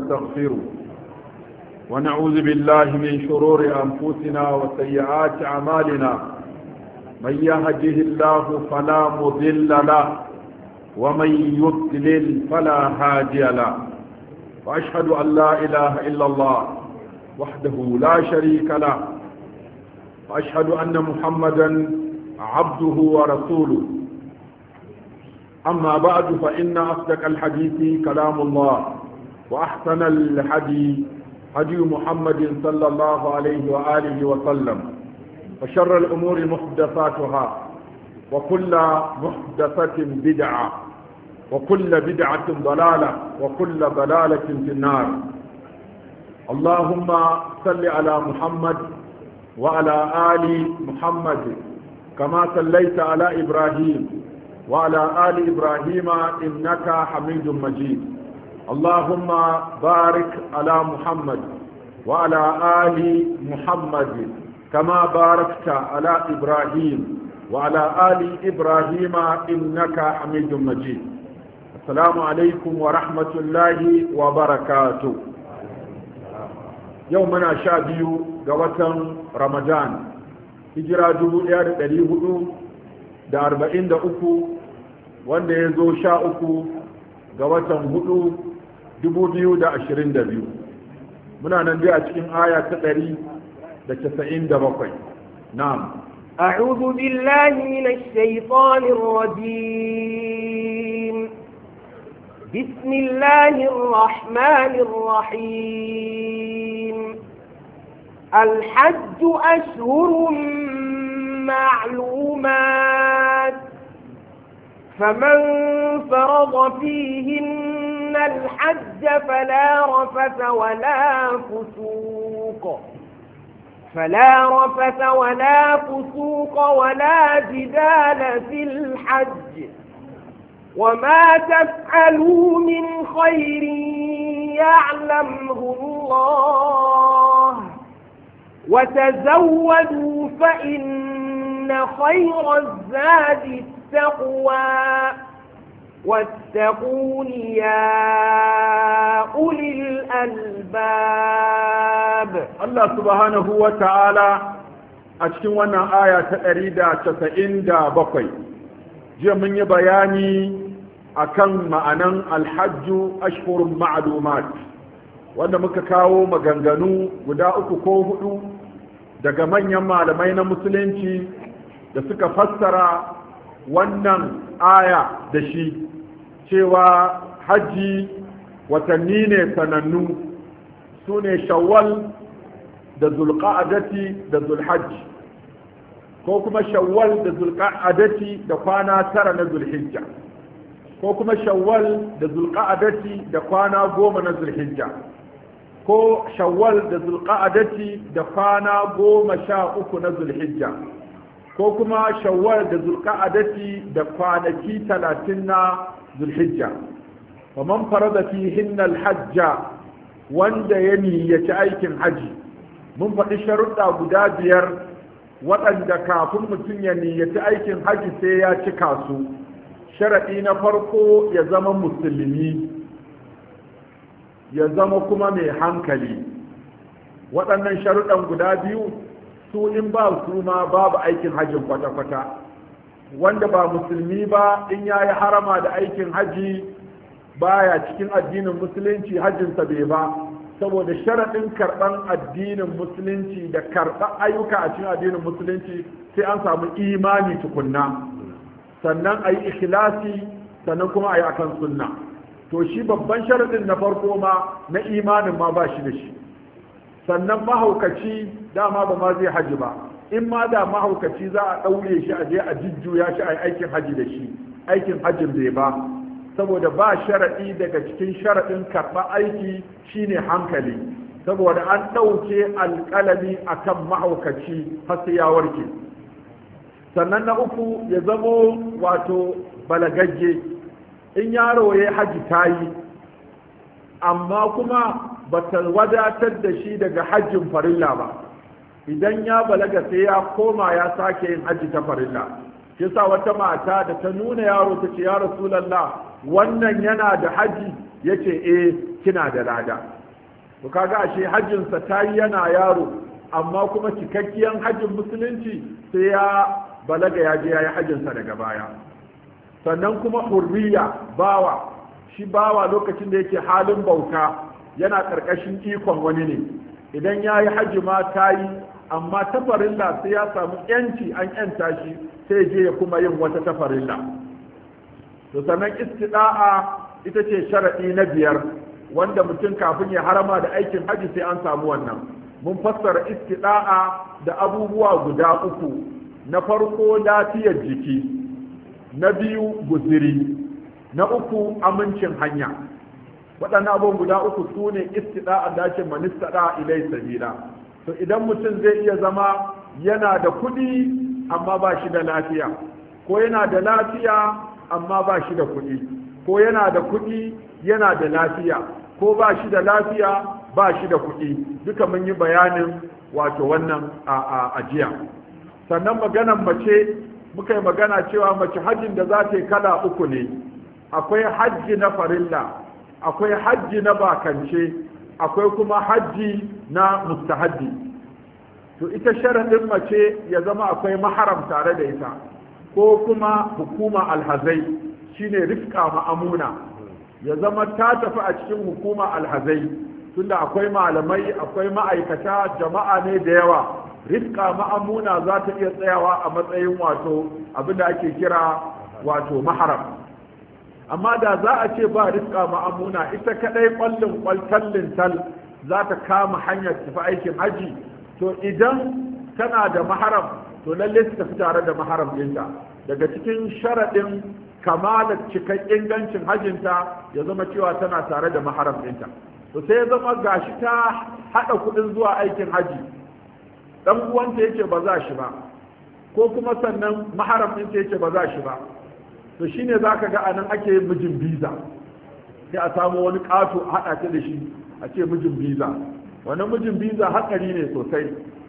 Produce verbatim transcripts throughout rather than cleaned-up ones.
ونستغفره ونعوذ بالله من شرور أنفسنا وسيئات أعمالنا من يهده الله فلا مضل له ومن يضلل فلا هادي له وأشهد أن لا إله إلا الله وحده لا شريك له وأشهد أن محمدا عبده ورسوله أما بعد فإن أصدق الحديث كلام الله وأحسن الحديث هدي محمد صلى الله عليه وآله وسلم وشر الأمور محدثاتها وكل محدثة بدعة وكل بدعة ضلالة وكل ضلالة في النار. اللهم صل على محمد وعلى آل محمد كما صليت على إبراهيم وعلى آل إبراهيم إنك حميد مجيد. اللهم بارك على محمد وعلى آل محمد كما باركت على إبراهيم وعلى آل إبراهيم إنك حميد مجيد. السلام عليكم ورحمة الله وبركاته. يومنا شابيو قوة رمضان هجرة جبوليار تليه da arba'in da uku wanda ya zo sha uku ga watan hudu dubu biyu da ashirin da biyu muna nan dai a cikin aya ta ɗari da casa'in da bakwai. na'am أعوذ بالله من الشيطان الرجيم بسم الله الرحمن الرحيم الحج أشهر معلومات فمن فرض فيهن الحج فلا رفث ولا فسوق فلا رفث ولا فسوق ولا جدال في الحج وما تفعلوا من خير يعلمه الله وتزودوا فإن خير الزاد التقوى واتقون يا أولي الألباب. الله سبحانه وتعالى أشكونا آية تأريد تسعين دا بقي جاء من يبياني أكن معنى الحج أشهر معلومات wanda muka kawo maganganu guda uku ko hudu daga manyan malamai na musulunci da suka fassara wannan aya da shi cewa hajji watanni ne sanannu su ne shawwal da zulqa'adati da zulhajji ko kuma shawwal da zulqa'adati da kwana tara na zulhijja ko kuma shawwal da zulqa'adati da kwana goma na zulhijja ko shawwal da zulqa'adati da kwana goma sha uku na zulhijja ko kuma shawwal da zulqa'adati da kwanaki talatin na zulhijja wa man farada fihinna alhajja wanda ya niyyaci aikin haji mun faɗi sharuɗa guda biyar waɗanda kafin mutum ya niyyaci aikin haji sai ya cika su. Sharaɗi na farko ya zama musulmi, ya zama kuma mai hankali. Waɗannan sharuɗan guda biyu su in ba su ma babu aikin hajjin kwata-kwata. Wanda ba musulmi ba in ya yi harama da aikin haji baya cikin addinin musulunci hajjinsa bai ba, saboda sharaɗin karɓan addinin musulunci da karɓar ayyuka a cikin addinin musulunci sai an samu imani tukunna, sannan a yi ikhlasi, sannan kuma a yi akan sunna. To shi babban sharaɗin na farko ma na imanin ma ba shi da shi. Sannan mahaukaci dama ba ma zai haji ba, in ma da mahaukaci za a ɗaure shi a je a jujjuya shi a yi aikin haji da shi, aikin hajjin bai ba, saboda ba sharaɗi daga cikin sharaɗin karɓar aiki shine hankali, saboda an ɗauke alƙalami akan mahaukaci har sai ya warke. Sannan na uku ya zamo wato balagagge, in yaro ya haji ta yi, amma kuma ba ta wadatar da shi daga hajjin farilla ba, idan ya balaga sai ya koma ya sake yin hajji ta farilla. Yasa wata mata da ta nuna yaro ta ce ya Rasulallah wannan yana da haji yace eh kina da lada. to kaga ashe hajjinsa ta yi yana yaro amma kuma cikakkiyan hajjin musulunci sai ya balaga ya je ya yi hajjinsa daga baya. Sannan kuma hurriya bawa, shi bawa lokacin da yake halin bauta yana ƙarƙashin ikon wani ne, idan ya yi hajji ma ta yi, amma tafarilla sai ya samu yanci an yanta shi sai je ya kuma yin wata tafarilla. to sannan istida'a ita ce sharaɗi na biyar wanda mutum kafin ya harama da aikin hajji sai an samu wannan. mun fassara istida'a da abubuwa guda uku. Na farko lafiyar jiki, na biyu guziri, na uku amincin hanya. waɗannan abubuwan guda uku su ne istida'a da ake manistada ilai sabila. to idan mutum zai iya zama yana da kuɗi amma ba shi da lafiya, ko yana da lafiya amma ba shi da kuɗi, ko yana da kuɗi yana da lafiya, ko ba shi da lafiya ba shi da kuɗi, duka mun yi bayanin wato wannan a ajiya. sannan maganan mace muka yi magana cewa mace hajjin da za ta yi kala uku ne. akwai hajji na farilla, akwai hajji na bakance, akwai kuma hajji na mustahaddi. to ita sharaɗin mace ya zama akwai maharam tare da ita, ko kuma hukuma alhazai shine rifka ma'amuna, ya zama ta tafi a cikin hukuma alhazai, tunda akwai malamai akwai ma'aikata jama'a ne da yawa. rifka ma'amuna za ta iya tsayawa a matsayin wato abinda ake kira wato maharam. amma da za a ce ba rifka ma'amuna, ita kadai kwallin kwaltallin tal za ta kama hanyar tafi aikin haji, to idan tana da maharam to lalle su tafi tare da maharam ɗinta. daga cikin sharaɗin kamalar cikan ingancin hajinta ya zama cewa tana tare da maharam ɗinta. to sai ya zama gashi ta haɗa kuɗin zuwa aikin haji, dan uwanta yake ba za shi ba, ko kuma sannan maharam ɗinta yake ba za shi ba, to shine zaka ga anan ake mijin biza. sai a samu wani ƙato a haɗa ta da shi a ce mijin biza. wannan mijin biza hatsari ne sosai.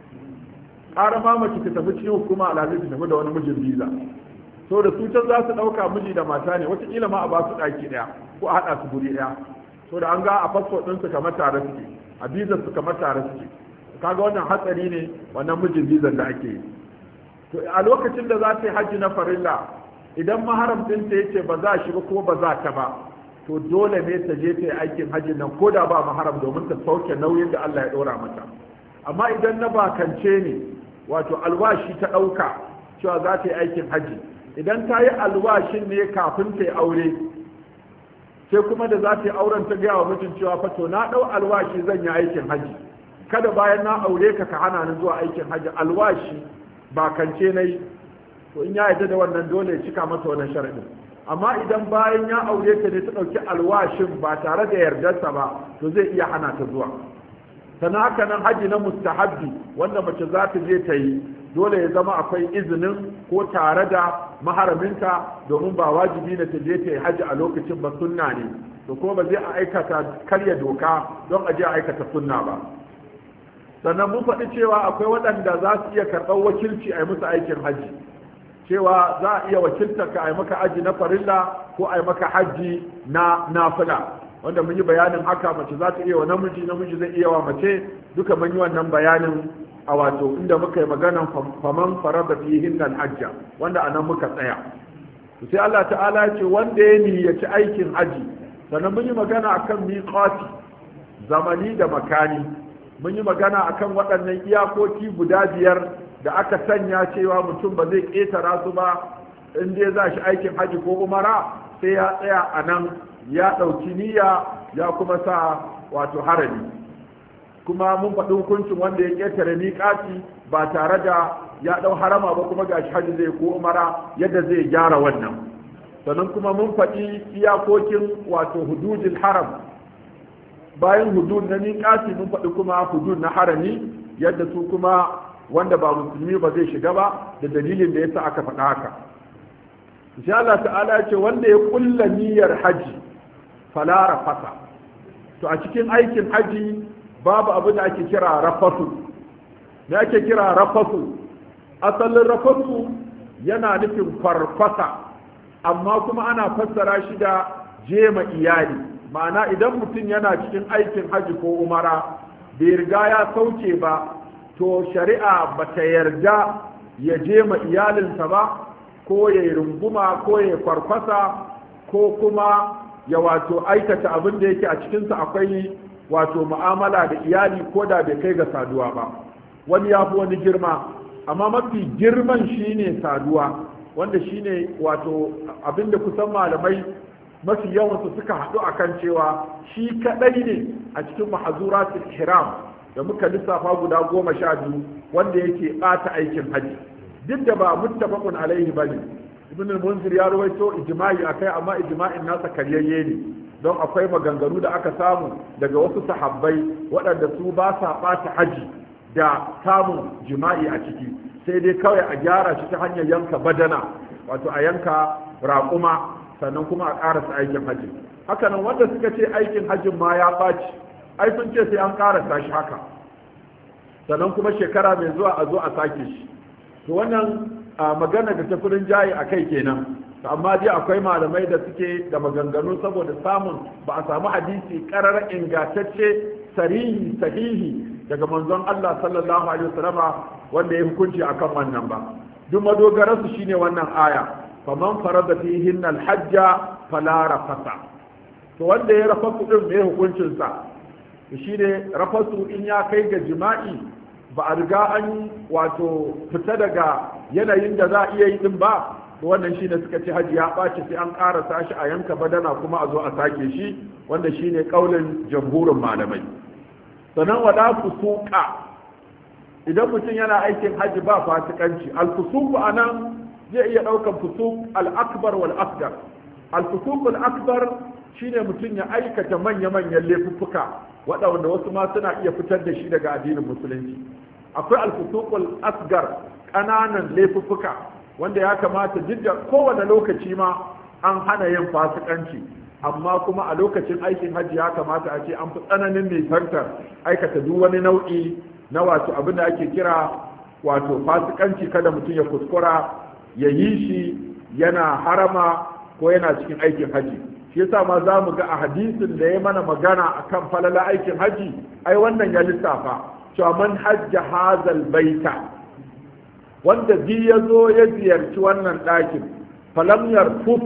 ƙara ma mace ta tafi cikin hukuma alhaji ta tafi da wani mijin biza, so da su can za su ɗauka miji da mata ne, wataƙila ma a ba su ɗaki ɗaya ko a haɗa su guri ɗaya, so da an ga a fasfo ɗinsu kamar tare suke, a bizar su kamar tare suke. kaga wannan hatsari ne wannan mijin bizan da ake yi. to a lokacin da za ta yi hajji na farilla, idan maharam ɗinta yace ba za shi ba ko ba za ta ba, to dole ne ta je ta yi aikin hajji nan ko da ba maharam, domin ta sauke nauyin da Allah ya ɗora mata. amma idan na bakance ne, wato alwashi ta ɗauka cewa za ta yi aikin hajji, idan ta yi alwashin ne kafin ta yi aure, sai kuma da za ta yi auren ta gaya wa mijin cewa fa to na ɗau alwashi zan yi aikin hajji, kada bayan na aure ka ka hana ni zuwa aikin hajji, alwashi bakance na yi, to in ya yarda da wannan dole ya cika masa wannan sharaɗin. amma idan bayan ya aure ta ne ta ɗauki alwashin ba tare da yardarsa ba, to zai iya hana ta zuwa. sannan haka nan haji na mustahabbi wanda mace za ta je ta yi, dole ya zama akwai izinin ko tare da maharaminta, domin ba wajibi ne ta je ta yi haji a lokacin ba, sunna ne. to ko ba zai a aikata karya doka don a je a aikata sunna ba. sannan mun faɗi cewa akwai waɗanda za su iya karɓar wakilci a yi musu aikin haji, cewa za a iya wakiltar ka a yi maka haji na farilla ko a yi maka haji na nafila, wanda mun yi bayanin haka. mace za ta iya wa namiji, namiji zai iya wa mace, duka mun yi wannan bayanin a wato inda muka yi maganan faman farada fihin nan hajja, wanda a nan muka tsaya. sai Allah ta'ala ya ce wanda ya niyyaci aikin haji. sannan mun yi magana akan miqati, zamani da makani. mun yi magana akan waɗannan iyakoki guda biyar da aka sanya cewa mutum ba zai ƙetara su ba in dai za shi aikin haji ko umara, sai ya tsaya a nan ya ɗauki niyya ya kuma sa wato harami. kuma mun faɗi hukuncin wanda ya ƙetare miƙati ba tare da ya ɗau harama ba kuma gashi haji zai ko umara, yadda zai gyara wannan. sannan kuma mun faɗi iyakokin wato hududul haram. bayan hudud na miƙati mun faɗi kuma hudud na harami, yadda su kuma wanda ba musulmi ba zai shiga ba, da dalilin da yasa aka faɗa haka. insha Allah ta'ala ce wanda ya kulla niyyar haji fala rafasa. to a cikin aikin haji babu abu da ake kira rafasu. me ake kira rafasu? asalin rafasu yana nufin farfasa, amma kuma ana fassara shi da jema iyali, ma'ana idan mutum yana cikin aikin haji ko umara bai riga ya sauke ba to shari'a ba ta yarda ya je ma iyalinsa ba ko ya yi runguma ko ya kwarkwasa ko kuma ya wato aikata abin da yake a cikinsa akwai wato mu'amala da iyali ko da bai kai ga saduwa ba. Wani ya fi wani girma, amma mafi girman shine saduwa, wanda shine wato abin da kusan malamai mafi yawansu suka haɗu akan cewa shi kaɗai ne a cikin mahazuratul ihram da muka lissafa guda goma sha biyu wanda yake ɓata aikin haji, duk da ba muttafaqun alaihi bane. Ibn al-Munzir ya rawaito ijma'i akai, amma ijma'in nasa karyayye ne, don akwai maganganu da aka samu daga wasu sahabbai waɗanda su ba sa ɓata haji da samun jima'i a ciki, sai dai kawai a gyara shi ta hanyar yanka badana, wato a yanka raƙuma sannan kuma a ƙarasa aikin hajji. Hakanan wanda suka ce aikin hajjin ma ya ɓaci, ai sun ce sai an ƙarasa shi haka, sannan kuma shekara mai zuwa a zo a sake shi. To wannan magana da ta kudin jayi a kai kenan, amma dai akwai malamai da suke da maganganu saboda samun ba a samu hadisi ƙarar ingantacce sarihi sahihi daga manzon Allah sallallahu alaihi wasallama wanda ya hukunci akan wannan ba. Duk madogararsu shine wannan aya, faman farada fihin alhajja fala rafasa. To wanda ya rafasu din me hukuncin sa? Shine rafasu in ya kai ga jima'i ba a riga an wato fita daga yanayin da za a iya yi din ba, to wannan shine suka ce haji ya ɓaci sai an ƙarasa shi a yanka badana kuma a zo a sake shi, wanda shine kaulin jamhurin malamai. Sannan wala fusuqa, idan mutum yana aikin haji ba fasikanci. Al-fusuq anan zai iya ɗaukan fusuq al-akbar wal asghar. Al-fusuq al-akbar shine mutum ya aikata manya-manyan laifuffuka waɗanda wasu ma suna iya fitar da shi daga addinin musulunci. Akwai al-fusuq al-asghar, ƙananan laifuffuka wanda ya kamata duk da kowane lokaci ma an hana yin fasikanci, amma kuma a lokacin aikin hajji ya kamata a ce an fi tsananin nisantar aikata duk wani nau'i na wato abin da ake kira wato fasikanci. Kada mutum ya kuskura ya yi shi yana harama ko yana cikin aikin hajji. Shi yasa ma za mu ga a hadisin da ya mana magana akan falala aikin hajji, ai wannan ya lissafa cewa man hajja hazal baita, wanda bi ya zo ya ziyarci wannan ɗakin, falam yarfuf,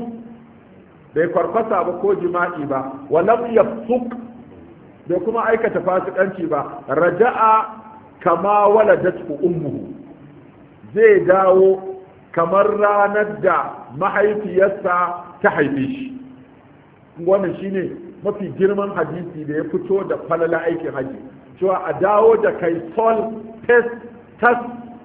bai farfasa ba ko jima'i ba, walam yafsuk, bai kuma aikata fasikanci ba, raja'a kama waladatu ummuhu, zai dawo kamar ranar da mahaifiyarsa ta haife shi. Wannan shine mafi girman hadisi da ya fito da falala aikin haji, cewa a dawo da kai sol test tas,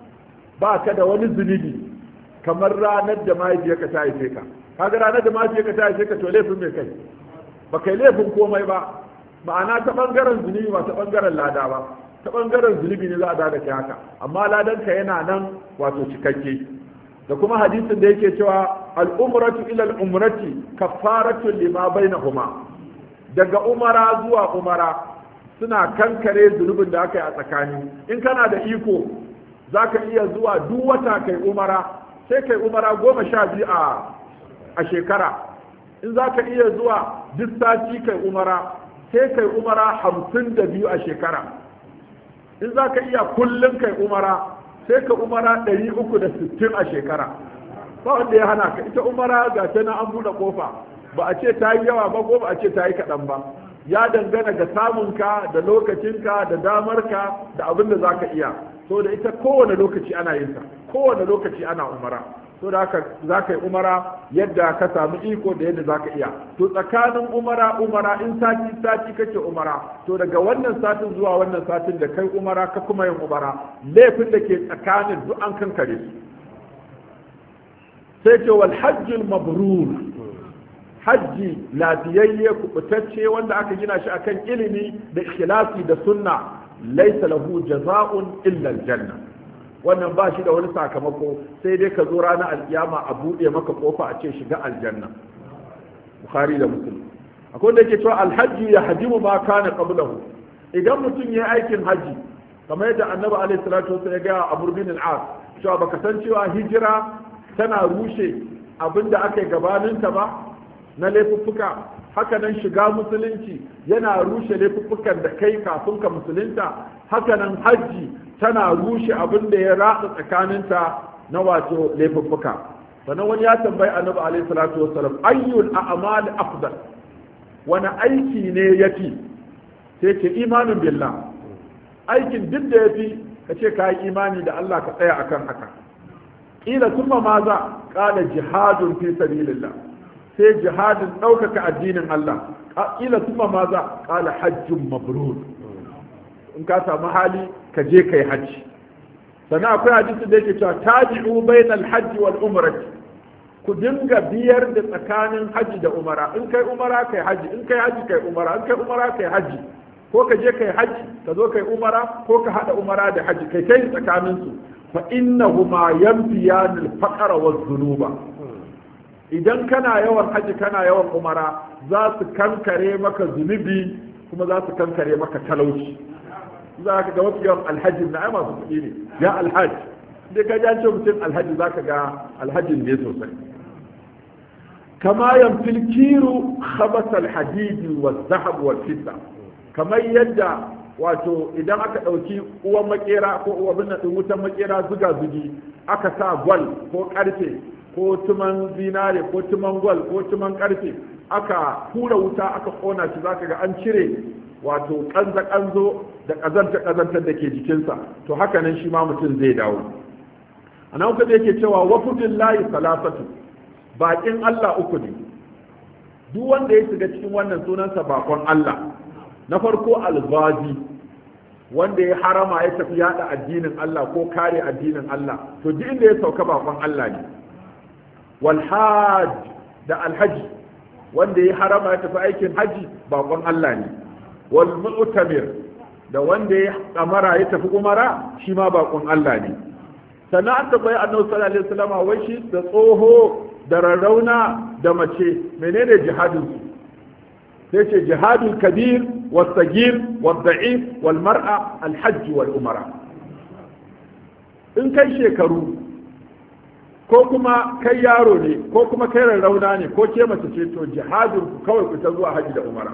ba ka da wani zunubi kamar ranar da mahaifiyarka ta haife ka. Kaga ranar da mahaifiyarka ta haife ka to laifin mai kai, ba kai laifin komai ba, ma'ana ta bangaren zunubi ba ta bangaren lada ba, ta bangaren zunubi ne za a da kai haka, amma ladanka yana nan wato cikakke. Da kuma hadisin da yake cewa al'umratu ila al'umrati kafaratu lima bainahuma, daga umara zuwa umara suna kankare zunubin da aka yi a tsakani. In kana da iko za ka iya zuwa duk wata kai umara, sai kai umara goma sha biyu a a shekara. In za ka iya zuwa duk sati kai umara, sai kai umara hamsin da biyu a shekara. In za ka iya kullum kai umara, sai ka umara ɗari uku da sittin a shekara. Ba wanda ya hana ka. Ita umara ga ta na an buɗe kofa, ba a ce ta yi yawa ba ko ba a ce ta yi kaɗan ba, ya dangana ga samunka da lokacinka da damarka da abin da za ka iya. So da ita kowane lokaci ana yin ta, kowane lokaci ana umara. So da haka za ka yi umara yadda ka samu iko da yadda za ka iya. To tsakanin umara umara in sati sati kake umara, to daga wannan satin zuwa wannan satin da kai umara ka kuma yin umara, laifin da ke tsakanin duk an kankare su. Sai ce wal hajjul mabrur, hajji lafiyayye kubutacce wanda aka gina shi akan ilimi da ikhlasi da sunna, laysa lahu jaza'un illa aljanna. Wannan ba shi da wani sakamako sai dai ka zo ranar alkiyama a buɗe maka kofa a ce shiga aljanna. Bukhari da Muslim. Akwai wanda yake cewa alhajji ya hajimu ma kana qablahu. Idan mutum ya aikin haji kamar yadda Annabi alaihi salatu wasallam ya ga Amr bin al-As cewa baka san cewa hijira tana rushe abinda aka yi gabaninta ba na laifuffuka, hakanan shiga musulunci yana rushe laifuffukan da kai kafin ka musulunta, hakanan hajji tana rushe abin da ya ratsa tsakaninta na wato laifuffuka. sannan wani ya tambayi annabi alaihi salatu wassalam ayyul a'mal afdal, wani aiki ne yafi? sai ce imanin billah, aikin duk da yafi ka ce ka yi imani da Allah ka tsaya akan haka. ila thumma maza qala jihadun fi sabilillah, sai jihadin ɗaukaka addinin Allah. ila thumma maza qala hajjun mabrur, in ka samu hali ka je kai hajji. sannan akwai hadisi da yake cewa tabi'u bainal hajji wal umrati, ku dinga biyar da tsakanin haji da umara. in kai umara kai haji, in kai haji kai umara, in kai umara kai haji, ko ka je kai haji ka zo kai umara, ko ka hada umara da haji kai kai tsakanin su. fa innahuma yanfiyan al-faqra waz-dhunuba, idan kana yawan haji kana yawan umara za su kankare maka zunubi kuma za su kankare maka talauci. za ka ga wasu yawan alhaji na ai masu kuɗi ne, ya alhaji da ka ji ce mutum alhaji za ka ga alhajin ne sosai. kama yamfil kiru khabas alhadidi wa zahab wa fidda, kamar yadda wato idan aka ɗauki uwan makera ko uwa binna ɗin wutan makera zuga zugi aka sa gwal ko ƙarfe ko tuman zinare ko tuman gwal ko tuman ƙarfe aka hura wuta aka ƙona shi za ka ga an cire wato kanza kanzo da kazanta kazantar da ke jikinsa. to haka nan shi ma mutum zai dawo. anan kuma yake cewa wafudin layi salasatu, bakin Allah uku ne. duk wanda ya shiga cikin wannan sunansa bakon Allah. na farko albazi, wanda ya harama ya tafi yada addinin Allah ko kare addinin Allah, to duk inda ya sauka bakon Allah ne. wal hajj, da alhaji, wanda ya harama ya tafi aikin haji bakon Allah ne. wal mu'tamir, da wanda ya kamara ya tafi umara shi ma bakon Allah ne. sannan an tabbai annabi sallallahu alaihi wasallam wai shi da tsoho da rarrauna da mace menene jihadin su? sai ce jihadul kabir was sagir wal da'if wal mar'a al hajj wal umara. in kai shekaru ko kuma kai yaro ne ko kuma kai rarrauna ne ko ke mace ce, to jihadin ku kawai ku ta zuwa haji da umara.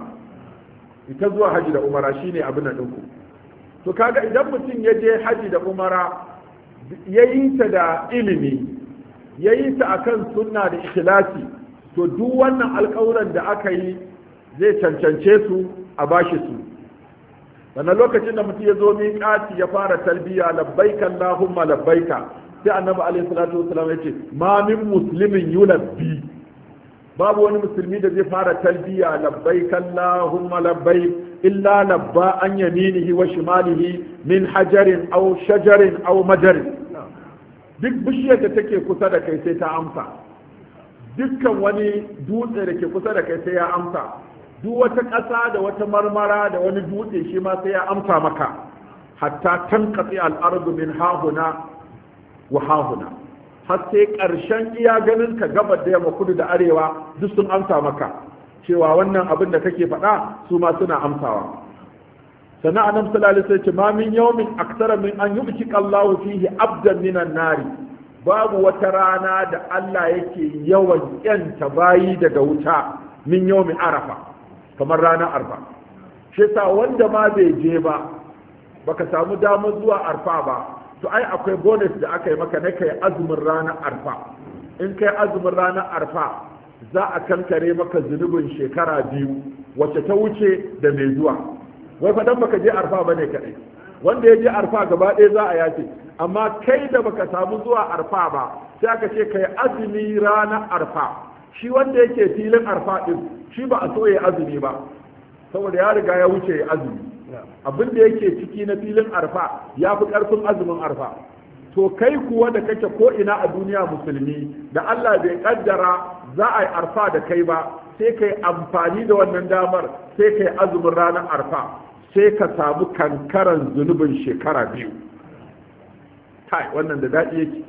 ita zuwa haji da umara shine abin nan ɗinku. to kaga idan mutum ya je haji da umara ya yi ta da ilimi, ya yi ta akan sunna da ikhlasi, to duk wannan alƙawuran da aka yi zai cancance su a bashi su. sannan lokacin da mutum ya zo miƙati ya fara talbiya labbaika allahumma labbaika, sai annabi alaihi salatu wasallam ya ce ma min muslimin yulabbi, babu wani musulmi da zai fara talbiya labbaik allahumma labbaik illa labba an yaminihi wa shimalihi min hajarin aw shajarin aw majarin. duk bishiyar da take kusa da kai sai ta amsa, dukkan wani dutse da ke kusa da kai sai ya amsa, duk wata ƙasa da wata marmara da wani dutse shi ma sai ya amsa maka, hatta tanqati al-ardu min hahuna wa hahuna, har sai ƙarshen iya ganin ka gabar da yamma kudu da arewa duk sun amsa maka cewa wannan abin da kake faɗa su ma suna amsawa. sannan annabi sallallahu alaihi wasallam ce ma min yawmin aktsara min an yubtika Allahu fihi abdan minan nari, babu wata rana da Allah yake yawan yanta bayi daga wuta min yawmin arafa, kamar ranar arfa. shi yasa wanda ma bai je ba baka samu damar zuwa arfa ba, to ai akwai bonus da aka yi maka na kai azumin ranar arfa. in kai azumin ranar arfa za a kankare maka zunubin shekara biyu wacce ta wuce da mai zuwa. wai fa dan baka je arfa bane kadai, wanda ya je arfa gaba ɗaya za a yace, amma kai da baka samu zuwa arfa ba sai aka ce kai azumi ranar arfa. shi wanda yake filin arfa din shi ba a so ya azumi ba saboda ya riga ya wuce ya azumi. abin da yake ciki na filin arfa ya fi ƙarfin azumin arfa. to kai kuwa da kake ko ina a duniya musulmi da Allah bai kaddara za a yi arfa da kai ba, sai kai amfani da wannan damar sai kai azumin ranar arfa, sai ka samu kankaran zunubin shekara biyu. kai wannan da daɗi yake.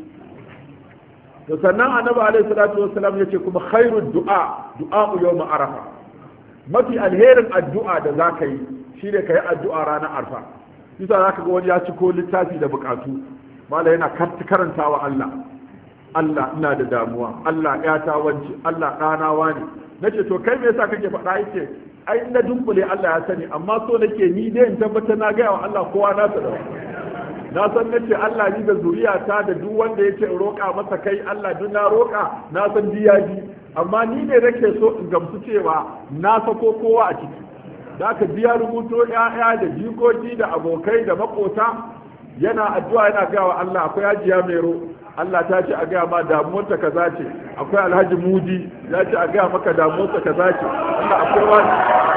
to sannan annabi alaihi salatu wassalam yace kuma khairud du'a du'a yawm arafa, mafi alherin addu'a da zaka yi shi ne ka yi addu'a ranar arfa. bisa za ka ga wani ya ci ko littafi da bukatu mala yana karanta wa Allah Allah ina da damuwa, Allah ya ta wance, Allah ɗana wani, nace to kai me yasa kake faɗa yake ai na dunkule Allah ya sani amma so nake ni dai in tabbata na ga wa Allah kowa na sa na san nace Allah ni da zuriyata da duk wanda yake roƙa masa kai Allah duk na roƙa na san diyaji amma ni ne nake so in gamsu cewa na sako kowa a ciki da aka biya rubuto ƴaƴa da jikoki da abokai da makota yana addu'a yana ga wa Allah akwai hajiya mero Allah ta ce a gaya ma damuwarta kaza ce akwai alhaji mudi ya ce a gaya maka damuwarta kaza ce Allah akwai wani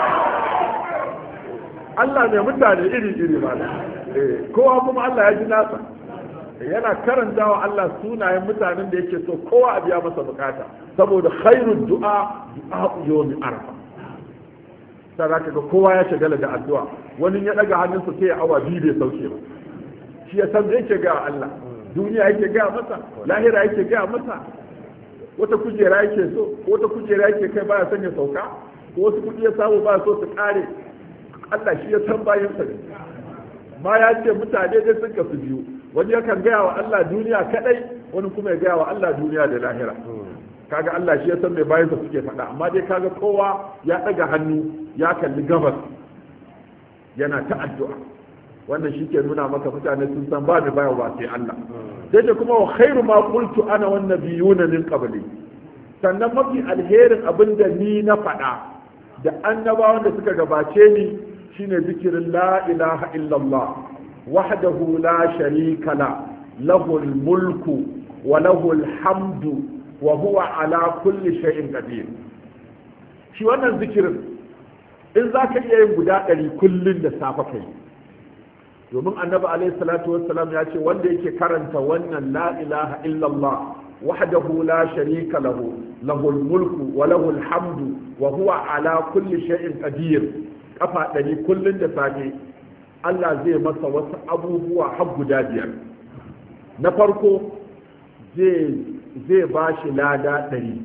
Allah ne mutane iri iri ba eh kowa kuma Allah ya ji nasa yana karanta wa Allah sunayen mutanen da yake so kowa a biya masa bukata saboda khairud du'a du'a yawmi arfa sai zaka ga kowa ya shagala da addu'a wani ya daga hannunsa sai ya awa biyu bai sauke ba shi ya san yake ga Allah duniya yake ga masa lahira yake ga masa wata kujera yake so wata kujera yake kai baya son ya sauka ko wasu kudi ya samu ba so su kare Allah shi ya san bayan sa ne ma ya ce mutane dai sun kasu biyu wani yakan gaya wa Allah duniya kadai wani kuma ya gaya wa Allah duniya da lahira kaga Allah shi ya san mai bayan sa suke faɗa amma dai kaga kowa ya ɗaga hannu ya kalli gabas yana ta addu'a wannan shi ke nuna maka mutane sun san ba mai bayan ba sai Allah sai da kuma wa khairu ma qultu ana wan nabiyuna min qabli sannan mafi alherin abin da ni na faɗa da annabawan da suka gabace ni shine zikirin la ilaha illallah wahdahu la sharika la lahul mulku wa lahul hamdu wa huwa ala kulli shay'in qadir shi wannan zikirin in zaka iya yin guda ɗari kullun da safa kai domin annabi alaihi salatu wassalam ya ce wanda yake karanta wannan la ilaha illallah wahdahu la sharika lahu lahul mulku wa lahul hamdu wa huwa ala kulli shay'in qadir kafa ɗari kullun da safe Allah zai masa wasu abubuwa har guda biyar na farko zai zai ba shi lada ɗari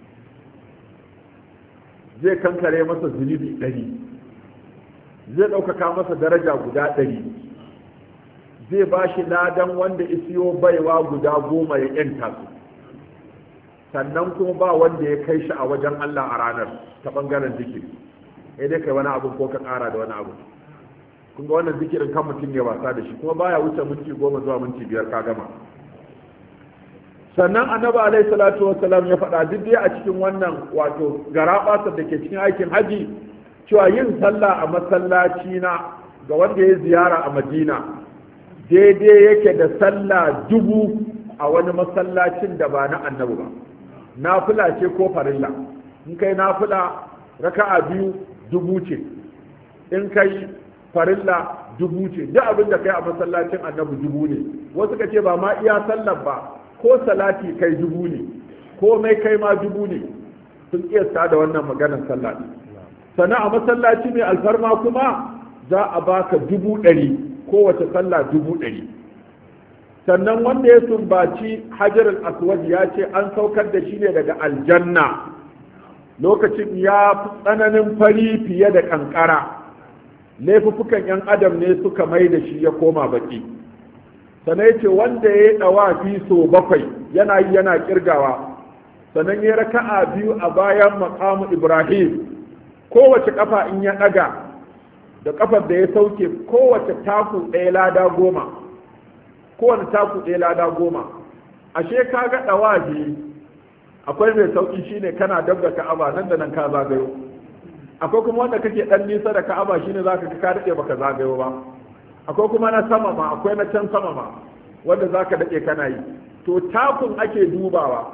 zai kankare masa zunubi ɗari zai ɗaukaka masa daraja guda ɗari zai ba shi ladan wanda isiyo baiwa guda goma ya yanta su sannan kuma ba wanda ya kai shi a wajen Allah a ranar ta ɓangaren zikiri sai dai kai wani abu ko ka ƙara da wani abu kun ga wannan zikirin kan mutum ne wasa da shi kuma baya wuce minti goma zuwa minti biyar ka gama sannan annabi alaihi salatu wassalam ya faɗa duk dai a cikin wannan wato garaɓasar da ke cikin aikin haji cewa yin sallah a masallaci na ga wanda ya ziyara a madina daidai yake da sallah dubu a wani masallacin da ba na annabi ba nafila ce ko farilla in kai nafila raka'a biyu dubu ce in kai farilla dubu ce duk abin da kai a masallacin annabi dubu ne wasu ka ce ba ma iya sallar ba ko salati kai dubu ne ko mai kai ma dubu ne sun kiyasta da wannan maganar sallah sannan a masallaci mai alfarma kuma za a baka dubu ɗari kowace sallah dubu ɗari sannan wanda ya sumbaci hajar aswad ya ce an saukar da shi ne daga aljanna lokacin ya fi tsananin fari fiye da kankara laifuffukan yan adam ne suka mai da shi ya koma baki sannan ya ce wanda ya yi ɗawafi so bakwai yana yi yana kirgawa sannan ya raka'a biyu a bayan maqamu ibrahim kowace kafa in ya ɗaga da kafar da ya sauke kowace taku ɗaya lada goma kowane taku ɗaya lada goma ashe ka ga ɗawafi akwai mai sauƙi shine kana dab da ka'aba nan da nan ka zagayo akwai kuma wanda kake ɗan nisa da ka'aba shine zaka ka daɗe baka zagayo ba akwai kuma na sama ma akwai na can sama ma wanda zaka daɗe kana yi to takun ake dubawa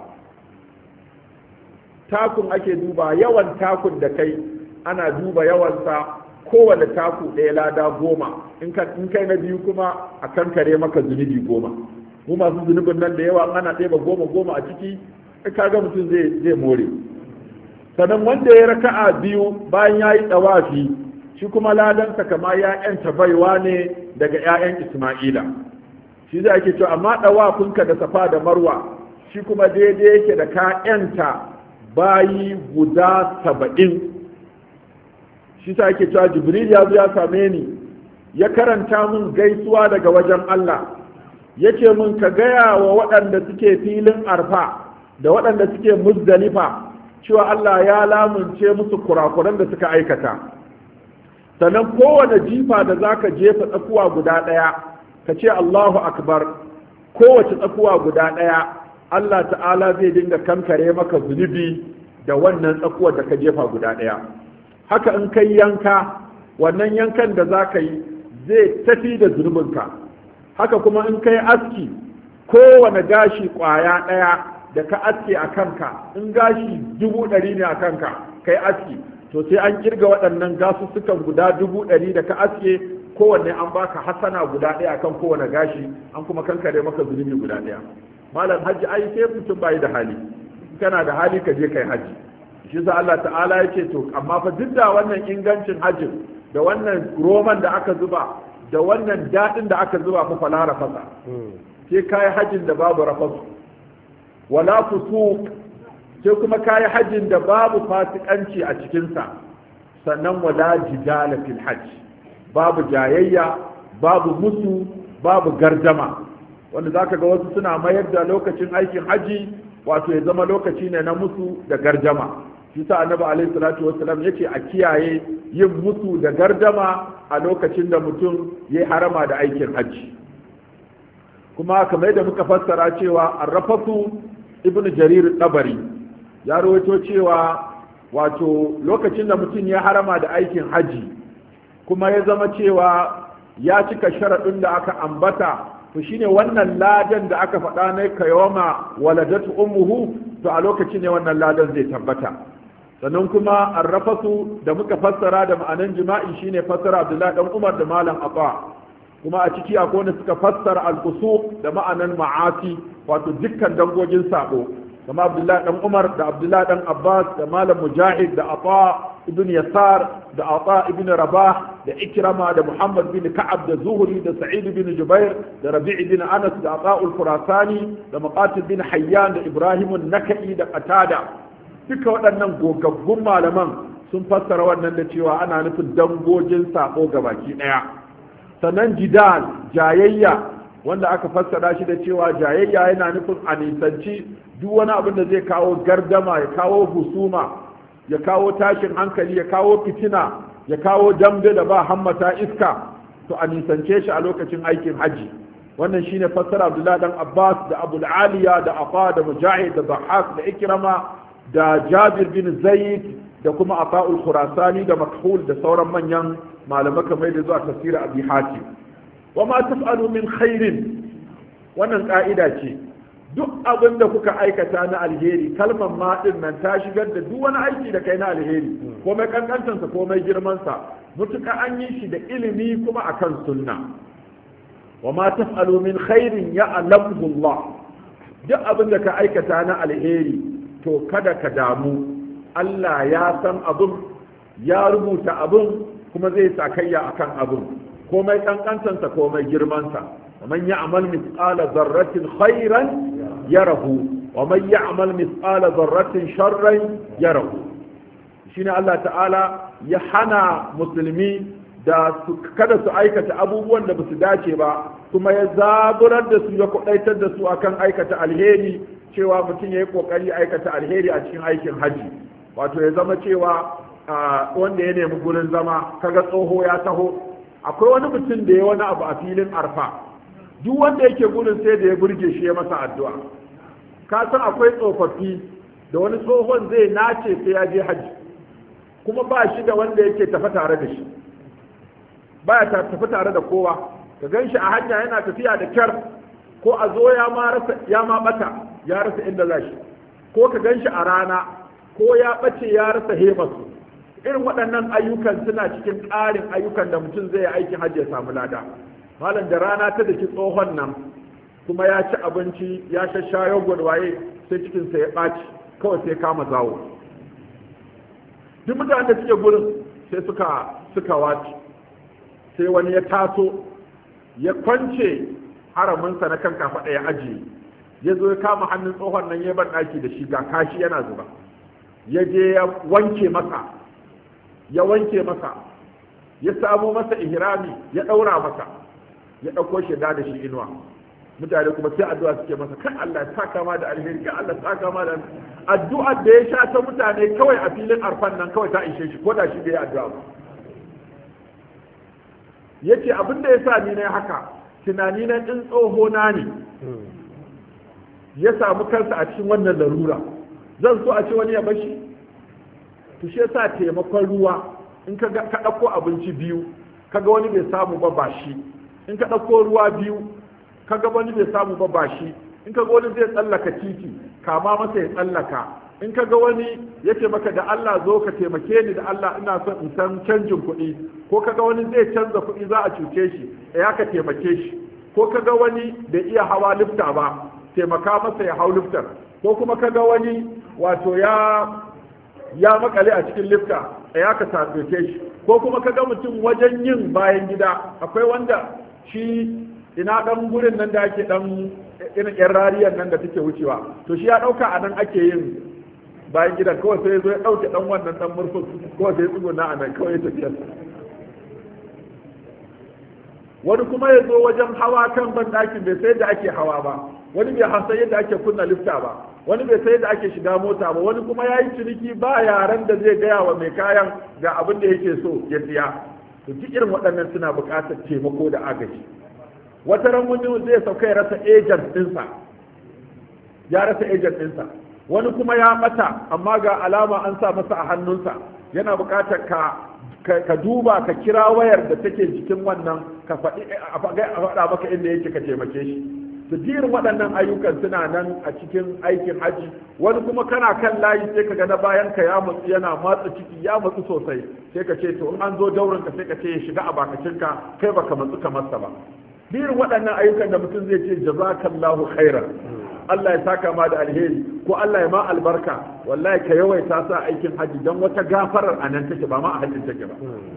takun ake duba yawan takun da kai ana duba yawansa kowane taku ɗaya lada goma in kai na biyu kuma a kankare maka zunubi goma mu masu zunubin nan da yawa ana ɗeba goma goma a ciki kaga mutum zai zai more sannan wanda ya raka'a biyu bayan ya yi ɗawafi shi kuma ladansa kama ya yanta baiwa ne daga 'ya'yan isma'ila shi zai ake cewa amma ɗawafinka da safa da marwa shi kuma daidai yake da ka yanta bayi guda saba'in shi sa ake cewa jibril ya zo ya same ni ya karanta min gaisuwa daga wajen Allah ya ce min ka gaya wa waɗanda suke filin arfa da waɗanda suke muzdalifa cewa Allah ya lamunce musu kurakuran da suka aikata. Sannan kowane jifa da zaka jefa tsakuwa guda ɗaya ka ce Allahu akbar, kowace tsakuwa guda ɗaya Allah ta'ala zai dinga kankare maka zunubi da wannan tsakuwar da ka jefa guda ɗaya. Haka in kai yanka, wannan yankan da za ka yi zai tafi da zunubinka. Haka kuma in kai aski, kowane gashi ƙwaya ɗaya da ka aske a kanka, in gashi dubu ɗari ne a kanka kai aski, to sai an kirga waɗannan gasussukan guda dubu ɗari da ka aske, kowanne an baka hasana guda ɗaya akan kowane gashi, an kuma kankare maka zunubi guda ɗaya. Malam hajji ai sai mutum bai da hali, kana da hali ka je kai hajji. Shi sa Allah ta'ala ya ce to amma fa duk da wannan ingancin hajjin da wannan roman da aka zuba da wannan daɗin da aka zuba fa fala rafasa, sai kai hajjin da babu rafasu wala fusuq, sai kuma kai hajjin da babu fasikanci a cikinsa, sannan wala jidala fil hajj, babu jayayya, babu musu, babu gardama. Wanda zaka ga wasu suna mayar da lokacin aikin haji wato ya zama lokaci ne na musu da gardama. Shi sa Annabi alaihi salatu wassalam yace a kiyaye yin musu da gardama a lokacin da mutum yayi harama da aikin haji. Kuma kamar yadda muka fassara cewa arrafatu ibn jarir tabari ya rawaito cewa wato lokacin da mutum ya harama da aikin haji kuma ya zama cewa ya cika sharaɗin da aka ambata, to shine wannan ladan da aka faɗa na kayoma waladatu ummuhu, to a lokacin ne wannan ladan zai tabbata. Sannan kuma arrafatu da muka fassara da ma'anan jima'i shine fassara Abdullahi dan Umar da Malam Abba, kuma a ciki akwai wanda suka fassara al-fusuq da ma'anan ma'asi, wato dukkan dangogin sabo, kama Abdullahi dan Umar da Abdullahi dan Abbas da Malam Mujahid da Ata ibn Yasar da Ata ibn Rabah da Ikrama da Muhammad bin Ka'ab da Zuhri da Sa'id bin Jubair da Rabi' bin Anas da Ata al-Khurasani da Maqatil bin Hayyan da Ibrahim an-Nakai da Qatada. Duka waɗannan gogaggun malaman sun fassara wannan da cewa ana nufin dangogin sabo gabaki ɗaya. Sannan jidal, jayayya, wanda aka fassara shi da cewa jayayya yana nufin a nisanci duk wani abin da zai kawo gardama, ya kawo husuma, ya kawo tashin hankali, ya kawo fitina, ya kawo dambe da ba hammata iska, to a nisance shi a lokacin aikin haji. Wannan shine fassara Abdullah dan Abbas da Abu Aliya da Afa da Mujahid da Dhahhak da Ikrama da Jabir bin Zaid da kuma Ata'ul Khurasani da Makhul da sauran manyan malamai kamar da zuwa tafsir Abi Hatim. Wa ma taf'alu min khairin, wannan ka'ida ce, duk abin da kuka aikata na alheri, kalmar ma din nan ta shigar da duk wani aiki da kai na alheri, ko mai kankantansa ko mai girmansa, mutuka an yi shi da ilimi kuma akan sunna. Wa ma taf'alu min khairin ya'lamuhu Allah, duk abin da ka aikata na alheri to kada ka damu, Allah ya san abin, ya rubuta abin, kuma zai sakayya akan abin, komai kankantansa komai girmansa. ومن يعمل مثقال ذرة خيرا يره ومن يعمل مثقال ذرة شرا يره. shine Allah ta'ala ya hana musulmi da su kada su aikata abubuwan da basu dace ba, kuma ya zaburar da su ya kudaitar da su akan aikata alheri, cewa mutum ya yi kokari aikata alheri a cikin aikin haji. Wato ya zama cewa wanda ya nemi gurin zama, kaga tsoho ya taho, akwai wani mutum da ya wani abu a filin arfa, duk wanda yake gurin sai da ya burge shi ya masa addu'a. Ka san akwai tsofaffi da wani tsohon zai nace sai ya je haji, kuma ba shi da wanda yake tafi tare da shi, ba ya tafi tare da kowa, ka gan shi a hanya yana tafiya da kyar, ko a zo ya ma rasa ya ma bata ya rasa inda za shi, ko ka gan shi a rana, ko ya bace ya rasa hemarsu. Irin waɗannan ayyukan suna cikin ƙarin ayyukan da mutum zai yi aikin hajji ya samu lada. Malam da rana ta daki tsohon nan, kuma ya ci abinci ya shashayo gwadwaye, sai cikinsa ya ɓaci, kawai sai kama zawo. Duk mutanen da suke gurin sai suka suka wace, sai wani ya taso ya kwance haraminsa na kan kafaɗa ya ajiye, ya zo ya kama hannun tsohon nan ya ban ɗaki da shi ga kashi yana zuba, ya je ya wanke masa ya wanke masa ya samo masa ihrami ya ɗaura masa, ya ɗauko shi da shi inuwa, mutane kuma sai addu'a suke masa kan Allah ya saka ma da alheri kan Allah ya saka ma da addu'ar da ya sha ta mutane kawai a filin arfan nan kawai ta ishe shi ko da shi bai addu'a ba yace abin da yasa ni ne haka tunani na din tsoho na ne ya samu kansa a cikin wannan larura zan so a ce wani ya bashi to shi yasa taimakon ruwa in ka ka dauko abinci biyu kaga wani bai samu ba bashi in ka dauko ruwa biyu kaga wani bai samu ba bashi in kaga wani zai tsallaka titi kama masa ya tsallaka in kaga wani yace maka da Allah zo ka taimake ni da Allah ina son in san canjin kuɗi ko kaga wani zai canza kuɗi za a cuce shi ya ka taimake shi ko kaga wani bai iya hawa lifta ba taimaka masa ya hau liftar ko kuma kaga wani wato ya ya makale a cikin lifta ya ka taimake shi ko kuma kaga mutum wajen yin bayan gida akwai wanda shi ina dan gurin nan da ake dan irin yan rariyar nan da take wucewa to shi ya dauka a nan ake yin bayan gidan kawai sai zo ya dauke dan wannan dan murfin kawai sai ya tsuguna a nan kawai ya tafiya wani kuma ya zo wajen hawa kan ban dakin bai sai da ake hawa ba wani bai hasa yadda ake kunna lifta ba wani bai sai da ake shiga mota ba wani kuma ya yi ciniki ba yaran da zai gaya wa mai kayan ga abin da yake so ya siya to duk irin waɗannan suna buƙatar taimako da agaji wata ran wani zai sauka ya rasa agent ɗinsa ya rasa agent ɗinsa wani kuma ya ɓata amma ga alama an sa masa a hannunsa yana buƙatar ka ka duba ka kira wayar da take jikin wannan ka faɗi a faɗa maka inda yake ka taimake shi su jirin waɗannan ayyukan suna nan a cikin aikin haji wani kuma kana kan layi sai ka ga na bayan ka ya matsu yana matsa ciki ya matsu sosai sai ka ce to in an zo daurin ka sai ka ce ya shiga a bakacinka kai baka matsu kamar sa ba jirin waɗannan ayyukan da mutum zai ce jazakallahu khairan Allah ya saka ma da alheri ko Allah ya ma albarka wallahi ka yawaita sa aikin haji don wata gafarar a nan take ba ma a hajjin take ba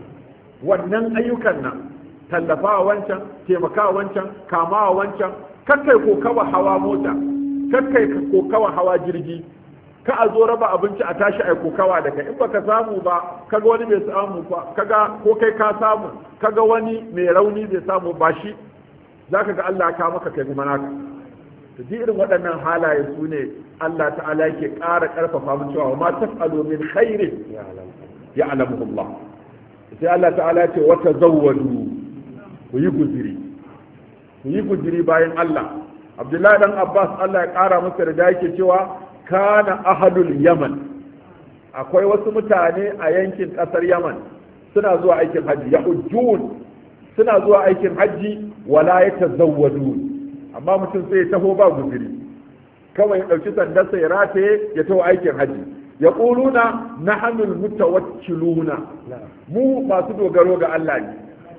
wannan ayyukan nan tallafawa wancan taimakawa wancan kamawa wancan kakkai ko kawa hawa mota kakkai ko kawa hawa jirgi ka a zo raba abinci a tashi ai kokawa da kai in baka samu ba kaga wani bai samu ba kaga ko kai ka samu kaga wani mai rauni bai samu ba shi zaka ga Allah ya kawo maka kai kuma naka to ji irin waɗannan halaye su ne Allah ta'ala yake ƙara ƙarfafa mu cewa ma taf'alu min khairin ya'lamuhu Allah sai Allah ta'ala ce wa tazawwadu ku yi guziri ku yi guziri bayan Allah Abdullahi dan Abbas Allah ya ƙara masa da yake cewa kana ahadul Yaman akwai wasu mutane a yankin ƙasar Yaman suna zuwa aikin haji ya ujjun suna zuwa aikin haji wala yatazawwadun amma mutum sai ya taho ba guziri kawai ya ɗauki sandarsa ya rataye ya taho aikin haji ya ƙuluna na hannun mutawakkiluna mu masu dogaro ga Allah ne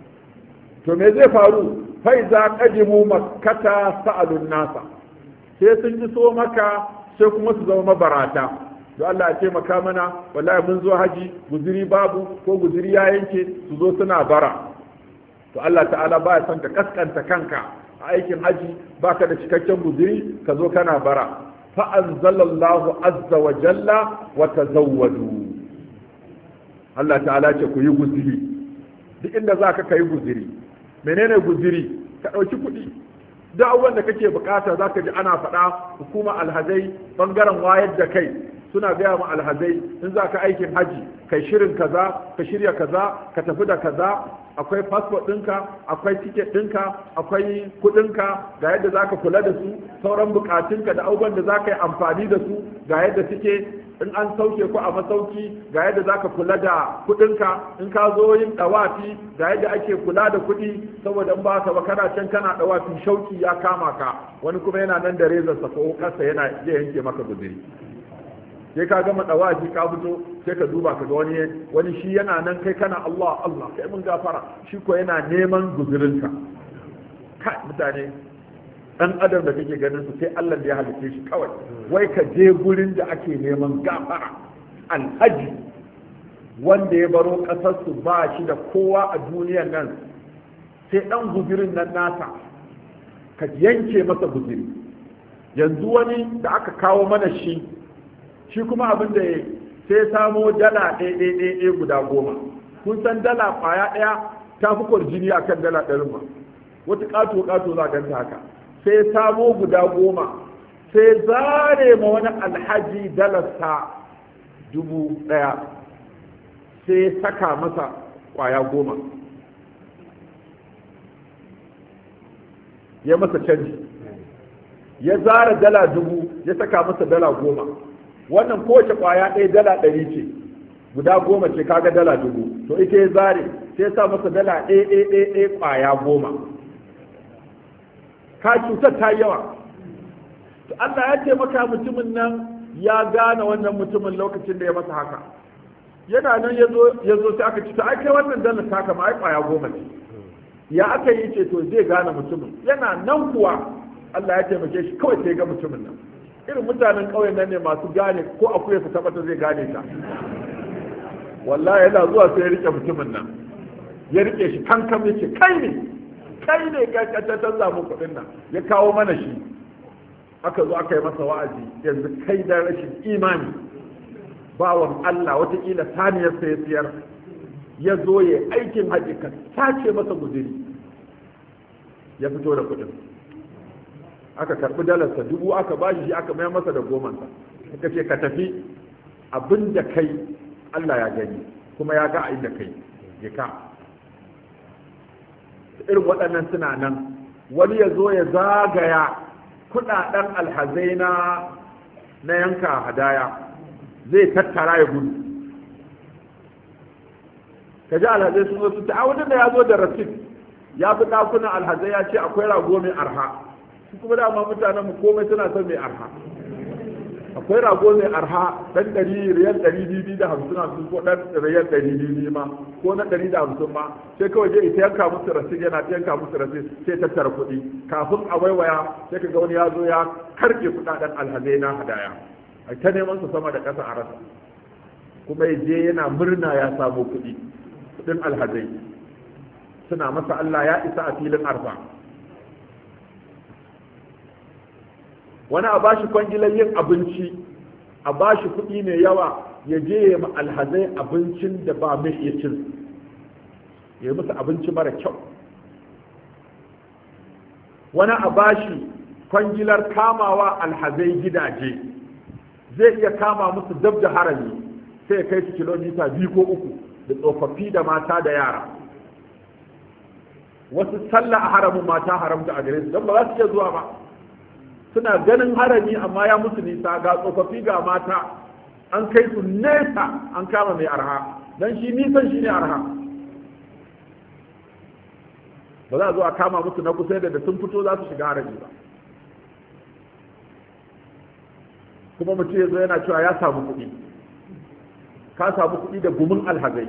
to me zai faru fai za ƙajimu makkata sa'alun nasa sai sun ji so maka sai kuma su zama mabarata don Allah ya taimaka mana wallahi mun zo haji guziri babu ko guziri ya yanke su zo suna bara to Allah ta'ala ba ya son ka kaskanta kanka aikin haji baka da cikakken guziri ka zo kana bara fa anzalallahu azza wa jalla wa tazawwadu Allah ta'ala ce ku yi guziri duk inda zaka kai guziri menene guziri ka dauki kuɗi duk abubuwan da kake bukata zaka ji ana faɗa hukuma alhazai bangaren wayar da kai suna gaya ma alhazai in za ka aikin haji kai shirin kaza ka shirya kaza ka tafi da kaza akwai passport ɗinka akwai ticket ɗinka akwai kuɗinka ga yadda za ka kula da su sauran bukatunka da abubuwan da za ka yi amfani da su ga yadda suke in an sauke ku a masauki ga yadda za ka kula da kuɗinka in ka zo yin ɗawafi ga yadda ake kula da kuɗi saboda in ba ka ba kana can kana ɗawafi shauki ya kama ka wani kuma yana nan da rezarsa ko kasa yana zai yanke maka guzuri sai ka gama dawaji ka fito sai ka duba ka ga wani wani shi yana nan kai kana Allah Allah kai mun gafara shi ko yana neman guzurinka kai mutane dan adam da kake ganin su sai Allah da ya halice shi kawai wai ka je gurin da ake neman gafara alhaji wanda ya baro kasar su ba shi da kowa a duniyar nan sai dan guzurin nan nasa ka yanke masa guzuri yanzu wani da aka kawo mana shi shi kuma abin da ya sai samo dala ɗaya guda goma kun san dala ƙwaya ɗaya ta fi kwarjini a kan dala ɗarin ma wata ƙato ƙato za ganta haka sai samo guda goma sai zare ma wani alhaji dalarsa dubu ɗaya sai saka masa ƙwaya goma ya masa canji ya zara dala dubu ya saka masa dala goma wannan kowace ƙwaya ɗaya dala ɗari ce guda goma ce kaga dala dubu to ita ya zare sai sa masa dala ɗaya ɗaya ɗaya ɗaya ƙwaya goma ka cutar ta yawa to Allah ya ce maka mutumin nan ya gane wannan mutumin lokacin da ya masa haka yana nan ya zo sai aka ci ta ake wannan dala ta kama ai ƙwaya goma ce ya aka yi ce to zai gane mutumin yana nan kuwa Allah ya taimake shi kawai sai ga mutumin nan irin mutanen ƙauyen nan ne masu gane ko akuya su tabbata zai gane ta wallahi yana zuwa sai ya rike mutumin nan ya rike shi kankan ya ce kai ne kai ne ka ta samu kuɗin nan ya kawo mana shi aka zo aka yi masa wa'azi yanzu kai da rashin imani bawan Allah wataƙila saniyar sa ya siyar ya zo ya aikin haji ka sace masa guziri ya fito da kuɗin aka karɓi dalarsa dubu aka bashi shi aka mayar masa da gomansa aka ce ka tafi abin da kai Allah ya gani kuma ya ga a inda kai ya ka irin waɗannan suna nan wani ya zo ya zagaya kuɗaɗen alhazai na na yanka hadaya zai tattara ya gudu ka ji alhazai sun zo su ta wajen da ya zo da rasit ya fi ɗakunan alhazai ya ce akwai rago mai arha su kuma dama mutanen mu komai suna son mai arha akwai rago mai arha dan ɗari riyal ɗari biyu da hamsin hamsin ko ɗan riyal ɗari biyu ma ko na ɗari da hamsin ma sai kawai je ita yanka musu rasit yana ta yanka musu rasit sai tattara kuɗi kafin a waiwaya sai ka ga wani ya zo ya karɓe kuɗaɗen alhazai na hadaya a ta neman su sama da ƙasa a rasa kuma ya je yana murna ya samu kuɗi kuɗin alhazai suna masa Allah ya isa a filin arfa wani a bashi kwangilar yin abinci a bashi kuɗi mai yawa ya je ya ma alhazai abincin da ba mai iya cin ya yi musu abinci mara kyau wani a bashi kwangilar kamawa alhazai gidaje zai iya kama musu dab da harami sai ya kai su kilomita biyu ko uku da tsofaffi da mata da yara wasu sallah a haramin mata haramta a gare su don ba za su iya zuwa ba suna ganin harami amma ya musu nisa ga tsofaffi ga mata an kai su nesa an kama mai arha don shi nisan shi ne arha ba za a zo a kama musu na kusa da sun fito za su shiga harami ba kuma mutum ya zo yana cewa ya samu kuɗi ka samu kuɗi da gumin alhazai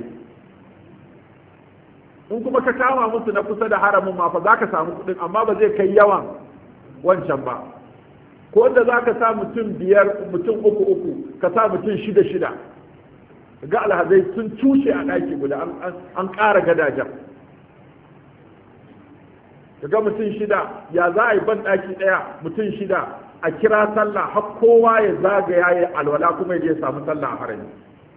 in kuma ka kama musu na kusa da haramin ma fa za ka samu kuɗin amma ba zai kai yawan wancan ba ko da za ka sa mutum biyar mutum uku uku ka sa mutum shida shida ga alhazai sun cushe a ɗaki guda an ƙara gadajen ga mutum shida ya za a yi ban ɗaki ɗaya mutum shida a kira sallah har kowa ya zagaya ya alwala kuma ya samu sallah a harami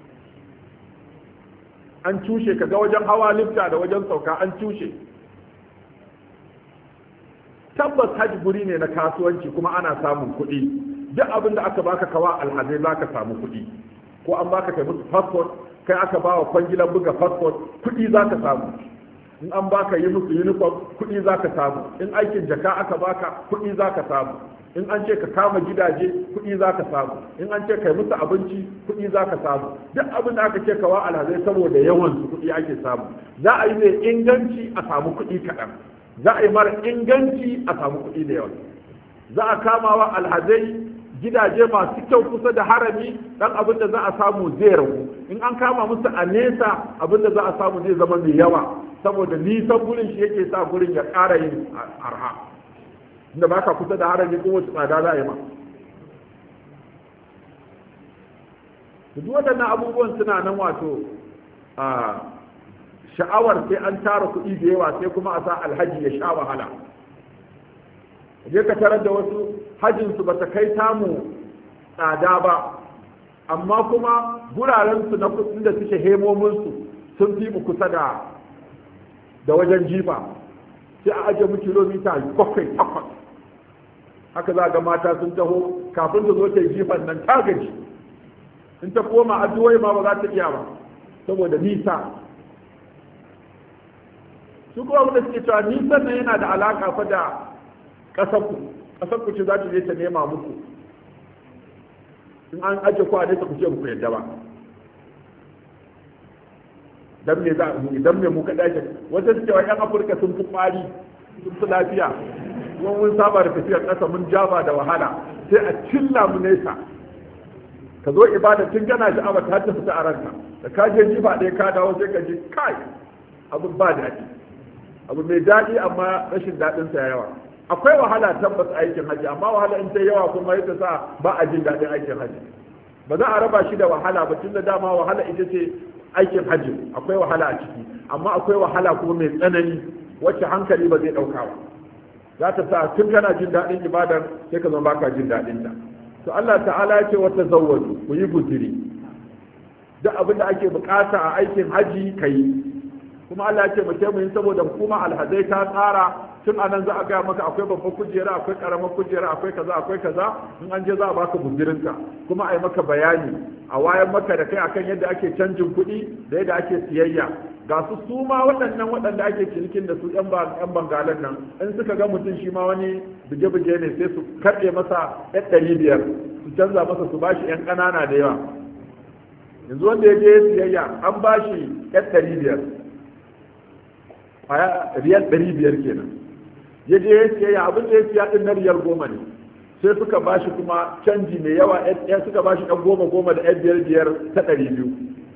an cushe ka ga wajen hawa lifta da wajen sauka an cushe tabbas hajji guri ne na kasuwanci kuma ana samun kuɗi duk abin da aka baka kawa alhazai za ka samu kuɗi ko an baka kai musu passport kai aka bawa kwangilan buga passport kuɗi za ka samu in an baka yi musu uniform kuɗi za ka samu in aikin jaka aka baka kuɗi za ka samu in an ce ka kama gidaje kuɗi za ka samu in an ce kai musu abinci kuɗi za ka samu duk abin da aka ce kawa alhazai saboda yawan su kuɗi ake samu za a yi mai inganci a samu kuɗi kaɗan za a yi mara inganci a samu kuɗi da yawa za a kama wa alhazai gidaje masu kyau kusa da harami dan abin da za a samu zai ragu in an kama musu a nesa abin da za a samu zai zama mai yawa saboda nisan gurin shi yake sa gurin ya ƙara yin arha inda ba ka kusa da harami ko wasu tsada za a yi ma duk waɗannan abubuwan suna nan wato a sha'awar sai an tara kuɗi da yawa sai kuma a sa alhaji ya sha wahala je ka tarar da wasu hajjinsu ba ta kai tamu tsada ba amma kuma gurarensu na kudin da suke hemominsu sun fi mu kusa da da wajen jifa sai a ajiye mu kilomita bakwai takwas haka za ga mata sun taho kafin ta zo ta yi jifan nan ta gaji, in ta koma addu'o'i ma ba za ta iya ba saboda nisa. su kuma wanda suke cewa nisan nan yana da alaka fa da ƙasarku ƙasarku ce za ta je ta nema muku, in an aje ku a nesa ku ce muku yadda ba, dan me za mu idan me mu kada shi wata suke wa yan Afirka sun fi kwari sun fi lafiya, kuma mun saba da tafiyar ƙasa mun jaba da wahala sai a cilla mu nesa, ka zo ibada tun gana sha'awa ta ta fita a ranka, da ka je jifa ɗaya ka dawo sai ka ji kai abin ba daɗi, abu mai daɗi amma rashin daɗinsa ya yawa. Akwai wahala tabbas aikin haji, amma wahala in ta yawa kuma yadda sa ba a jin daɗin aikin haji. Ba za a raba shi da wahala ba, tun da dama wahala ita ce aikin haji, akwai wahala a ciki, amma akwai wahala kuma mai tsanani wacce hankali ba zai ɗauka ba. Za ta sa tun kana jin daɗin ibadar sai ka zama baka jin daɗin ta. To Allah ta'ala ya ce wata zawwaju, ku yi guziri. Duk abin da ake bukata a aikin haji ka yi. Kuma Allah ya ce mu mu yi saboda hukuma alhazai ta tsara tun anan za a gaya maka akwai babban kujera, akwai karamar kujera, akwai kaza akwai kaza, in an je za a baka guzirinka, kuma a yi maka bayani, a wayar maka da kai akan yadda ake canjin kuɗi da yadda ake siyayya. Ga su su ma waɗannan waɗanda ake cinikin da su ƴan bangalan nan, in suka ga mutum shi ma wani buge-buge ne sai su karɗe masa ƴan ɗari biyar, su canza masa su bashi ƴan ƙanana da yawa. Yanzu wanda ya je siyayya an bashi ƴan ɗari biyar, a riyal ɗari biyar kenan. Ya je ya siyayya abin da ya siya ɗin na riyal goma ne, sai suka bashi kuma canji mai yawa, ya suka bashi ɗan goma goma da ƴan biyar biyar ta ɗari biyu.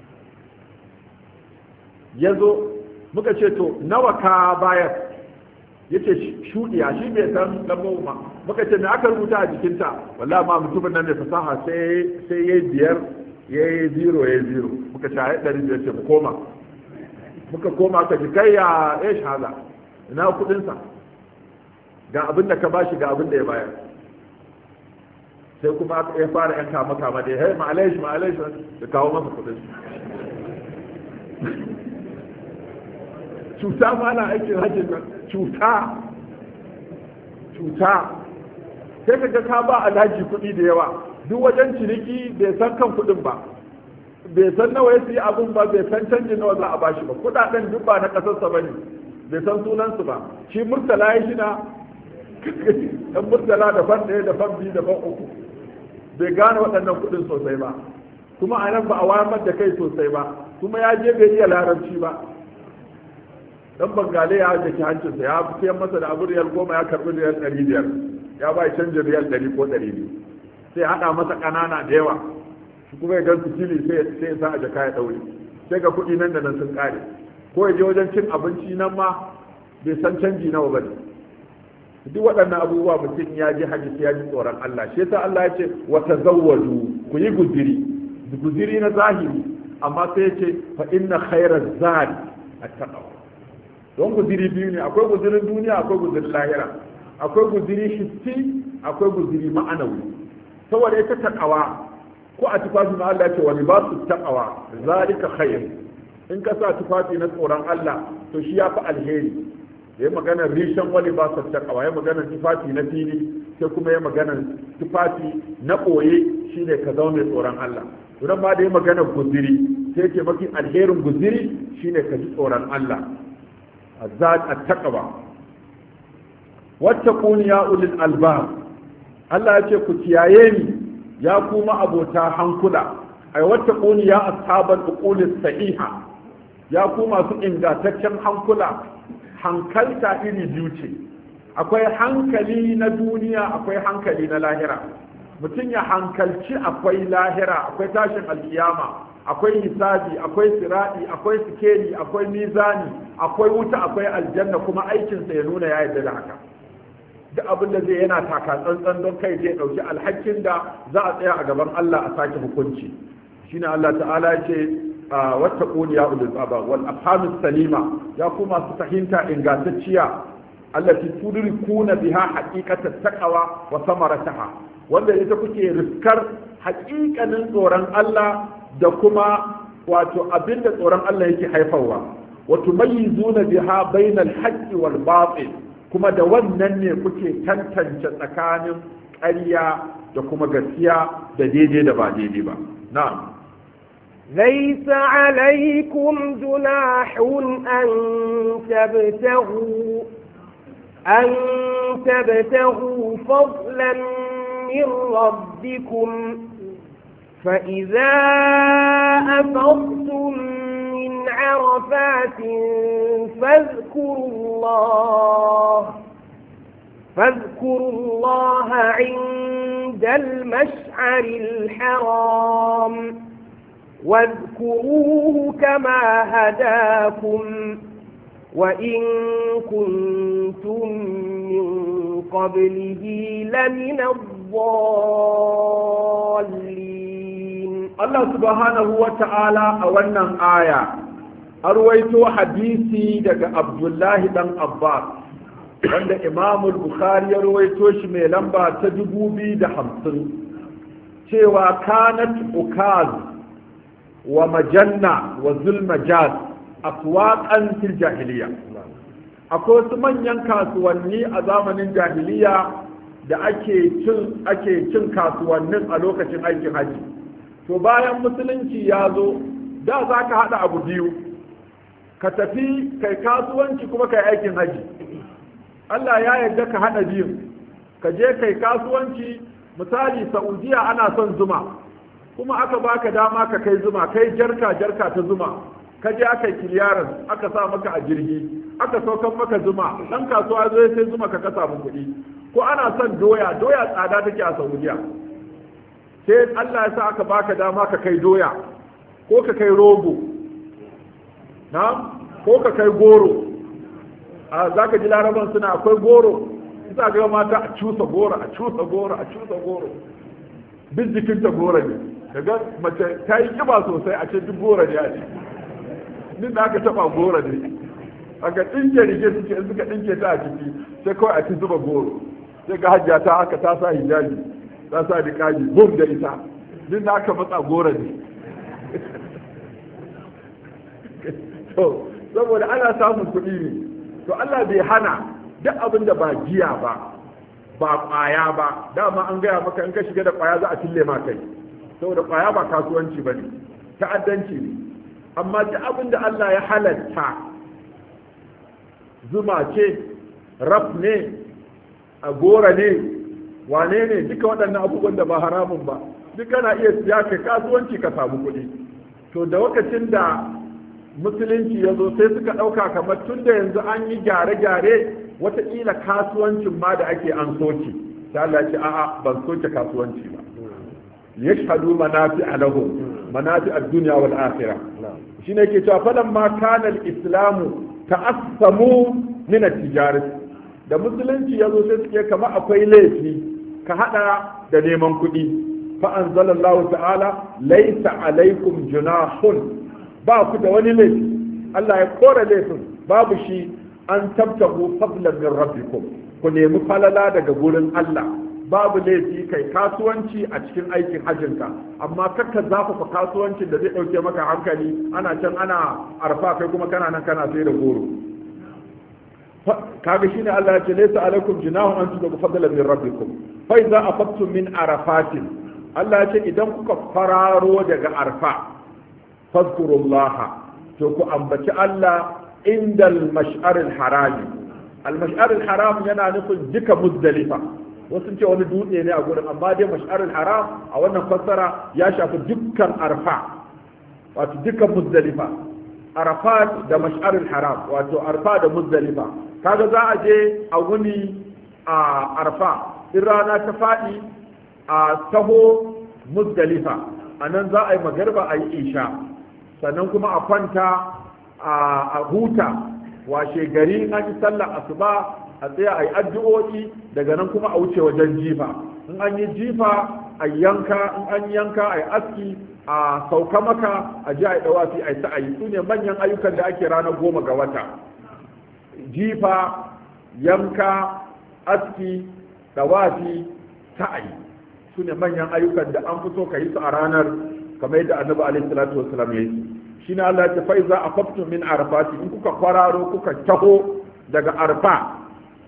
Ya zo muka ce to nawa ka bayar, ya ce shuɗiya, shi bai san ɗan goma. Muka ce me aka rubuta a jikinta, wallahi ma mutumin nan mai fasaha sai sai ya biyar ya yi zero ya yi zero. Muka ce a ɗari biyar ce mu koma, muka koma ka ji kai ya ya shaza ina kuɗinsa, ga abin da ka bashi ga abin da ya bayar. Sai kuma ya fara yan kama kama da ya hai ma'alaishi ma'alaishi da kawo masa kuɗin. Cuta ma na aikin hajjin nan, cuta cuta sai ka ga ka ba alhaji kuɗi da yawa, duk wajen ciniki bai san kan kuɗin ba, bai san nawa ya siya abin ba, bai san canjin nawa za a bashi ba, kuɗaɗen duk ba na ƙasarsa ba ne, bai san sunansu ba. Shi murtala ya shi na ɗan murtala da fan ɗaya da fan biyu da fan uku, bai gane waɗannan kuɗin sosai ba, kuma a nan ba a wayar da kai sosai ba, kuma ya je bai iya larabci ba. Dan bangale ya jaki hancinsa, ya siyan masa da abu riyal goma ya karbi riyal ɗari biyar, ya bai canjin riyal ɗari ko ɗari biyu, sai haɗa masa ƙanana da yawa, shi kuma ya gansu fili sai ya sa a jaka ya ɗaure, sai ga kuɗi nan da nan sun ƙare. Ko ya je wajen cin abinci nan ma bai san canji nawa ba ne. Duk waɗannan abubuwa mutum ya ji hajji sai ya ji tsoron Allah. Shi yasa Allah ya ce wa tazawwaju, ku yi guziri, guziri na zahiri, amma sai ya ce fa inna khairaz zadi at-taqwa. Don guziri biyu ne, akwai guzirin duniya, akwai guzirin lahira, akwai guziri hissi, akwai guziri ma'anawi. Saboda ita taqwa ko a tufafi na Allah ce wa libasu taqwa zalika khair. In ka sa tufafi na tsoron Allah to shi ya fi alheri. Ya magana rishan wa libasu taqwa, ya magana tufafi na fili, sai kuma ya magana tufafi na koye shine ka zama mai tsoron Allah. Idan ma da ya magana guziri sai ke mafi alherin guziri shine ka ji tsoron Allah. الزاد التقوى واتقون يا أولي الألباب. الله يقول كيايني يا كوما أبو تا حنكلا أي واتقون يا أصحاب العقول الصحيحة يا كوما سئن تكشن حنكلا حنكلتا إلي بيوتي akwai hankali na duniya akwai hankali na lahira. Mutum ya hankalci akwai lahira, akwai tashin alkiyama, akwai hisabi, akwai sirati, akwai sikeli, akwai mizani, akwai wuta, akwai aljanna, kuma aikinsa ya nuna ya yarda da haka. Duk abin da zai yana taka tsantsan don kai zai dauki alhakin da za a tsaya a gaban Allah a sake hukunci. Shine Allah ta'ala ya ce wattaquni ya ulul albab wal afhamus salima, ya kuma su fahimta ingantacciya allati tudrikuna biha haqiqatat taqwa wa samarataha, wanda ita kuke riskar haƙiƙanin tsoron Allah da kuma wato abinda tsoron Allah yake haifarwa. Wa tumayyizuna biha bainal haqqi wal batil, kuma da wannan ne kuke tantance tsakanin ƙarya da kuma gaskiya da daidai da ba daidai ba na'am ليس عليكم جناح أن تبتغوا أن تبتغوا فضلا من ربكم فإذا أفضتم من عرفات فاذكروا الله فاذكروا الله عند المشعر الحرام واذكروه كما هداكم وإن كنتم من قبله لمن الضالين. الله سبحانه وتعالى أولنا آية أرويت حديثي دك عبد الله بن عباس عند إمام البخاري أرويت شمي لمبا تجبوبي دحمصن شوى كانت أكاز ومجنة وظلمجاز أسواقا في الجاهلية. akwai wasu manyan kasuwanni a zamanin jahiliya da ake cin ake cin kasuwannin a lokacin aikin haji. To bayan musulunci ya zo da za ka haɗa abu biyu, ka tafi kai kasuwanci kuma kai aikin haji. Allah ya yarda ka haɗa biyu, ka je kai kasuwanci. Misali Saudiya ana son zuma, kuma aka baka dama ka kai zuma, kai jarka jarka ta zuma, ka je aka yi kiliyaran aka sa maka a jirgi, aka saukan maka zuma, dan kasuwa zai sai zuma ka kasa mu kuɗi. Ko ana son doya, doya tsada take a Saudiya, sai Allah ya sa aka baka dama ka kai doya, ko ka kai rogo, na ko ka kai goro. A za ka ji laraban suna akwai goro, isa ga mata a cusa goro, a cusa goro, a cusa goro. Bin jikinta goro ne, daga mace ta yi kiba sosai a ce duk goro ne a ce. Din da aka taba goro ne. Aka ɗinke rige suke in suka ɗinke ta a ciki sai kawai a ci zuba goro. Sai ga hajja ta haka ta sa hijabi, ta sa niqabi, bum da ita. Din da aka matsa goro ne. To, saboda ana samun kuɗi ne. To Allah bai hana duk abin da ba giya ba, ba ƙwaya ba, dama an gaya maka in ka shiga da ƙwaya za a cille ma kai, saboda ƙwaya ba kasuwanci ba ne, ta'addanci ne. Amma duk abin da Allah ya halatta, zuma ce, raf ne, a gora ne, wane ne, duka waɗannan abubuwan da ba haramun ba, duk kana iya siya kai kasuwanci ka samu kuɗi. To da lokacin da musulunci ya zo sai suka ɗauka kamar tun da yanzu an yi gyare-gyare wataƙila kasuwancin ma da ake an soke. Ta Allah ce a'a ban soke kasuwanci ba. Yashhadu manafi alahum manafi ad-dunya wal akhirah. Shine yake cewa falan ma kana al-islamu ta'assamu min at-tijarati. Da musulunci ya zo sai suke kamar akwai laifi ka hada da neman kuɗi. Fa anzalallahu ta'ala laysa alaikum junahun, ba ku da wani laifi. Allah ya kore laifin, babu shi. An tabtahu fadlan min rabbikum, ku nemi falala daga gurin Allah. Babu laifi kai kasuwanci a cikin aikin hajjinka, amma kakka zafafa kasuwancin da zai dauke maka hankali. Ana can ana arfa kai kuma kana nan kana sai da goro. Kaga shine Allah ya ce laysa alaikum junahun an tubu fadlan min rabbikum fa idza afadtum min arafatin. Allah ya ce idan kuka fararo daga arfa fadhkurullaha, to ku ambaci Allah inda al-mash'ar al-haram. Al-mash'ar al-haram yana nufin duka Muzdalifa. Wasu ce wani dutse ne a gurin, amma dai mash'ar al-haram a wannan fassara ya shafi dukkan arfa, wato dukkan Muzdalifa. Arafat da mash'ar al-haram, wato arfa da Muzdalifa. Kaga za a je a wuni a arfa, in rana ta faɗi a taho Muzdalifa, a nan za a yi magarba a yi isha, sannan kuma a kwanta a huta, washe gari an yi sallar asuba a tsaya a yi addu'o'i, daga nan kuma a wuce wajen jifa. In an yi jifa a yanka, in an yanka a yi aski, a sauka maka a ji a yi dawafi a yi sa'ayi. Su ne manyan ayyukan da ake ranar goma ga wata: jifa, yanka, aski, dawafi, sa'ayi. Su ne manyan ayyukan da an fito ka yi su a ranar, kamar yadda annabi alaihi salatu wasallam ya yi. Shi ne Allah ya fa iza afaftum min arafati, in kuka kwararo kuka taho daga arfa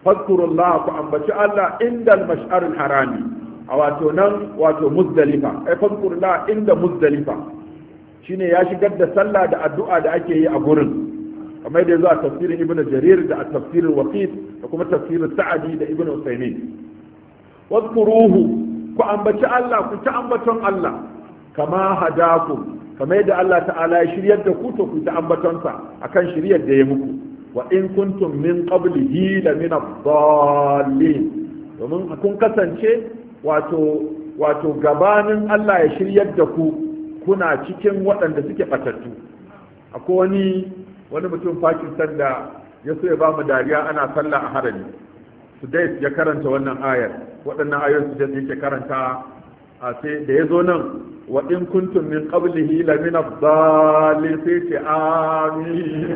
fadkurullah ku ambaci Allah inda al-mash'aril harami a wato nan wato muzdalifa ai fadkurullah inda muzdalifa shine ya shigar da sallah da addu'a da ake yi a gurin kamar da zuwa tafsirin ibnu jarir da tafsirin waqif da kuma tafsirin sa'adi da ibnu usaymin wadkuruhu ku ambaci Allah ku ta ambaton Allah kama hadakum kamar yadda Allah ta'ala ya shiryar da ku to ku ta ambatonsa akan shiryar da ya muku wa in kuntum min qablihi la min ad-dallin domin kun kasance wato wato gabanin Allah ya shiryar da ku kuna cikin waɗanda suke batattu akwai wani wani mutum Pakistan da ya so ya ba mu dariya ana sallah a harami Sudais ya karanta wannan ayar waɗannan ayoyin Sudais yake karanta a sai da ya zo nan wa in kuntum min qablihi la min ad-dallin sai ce amin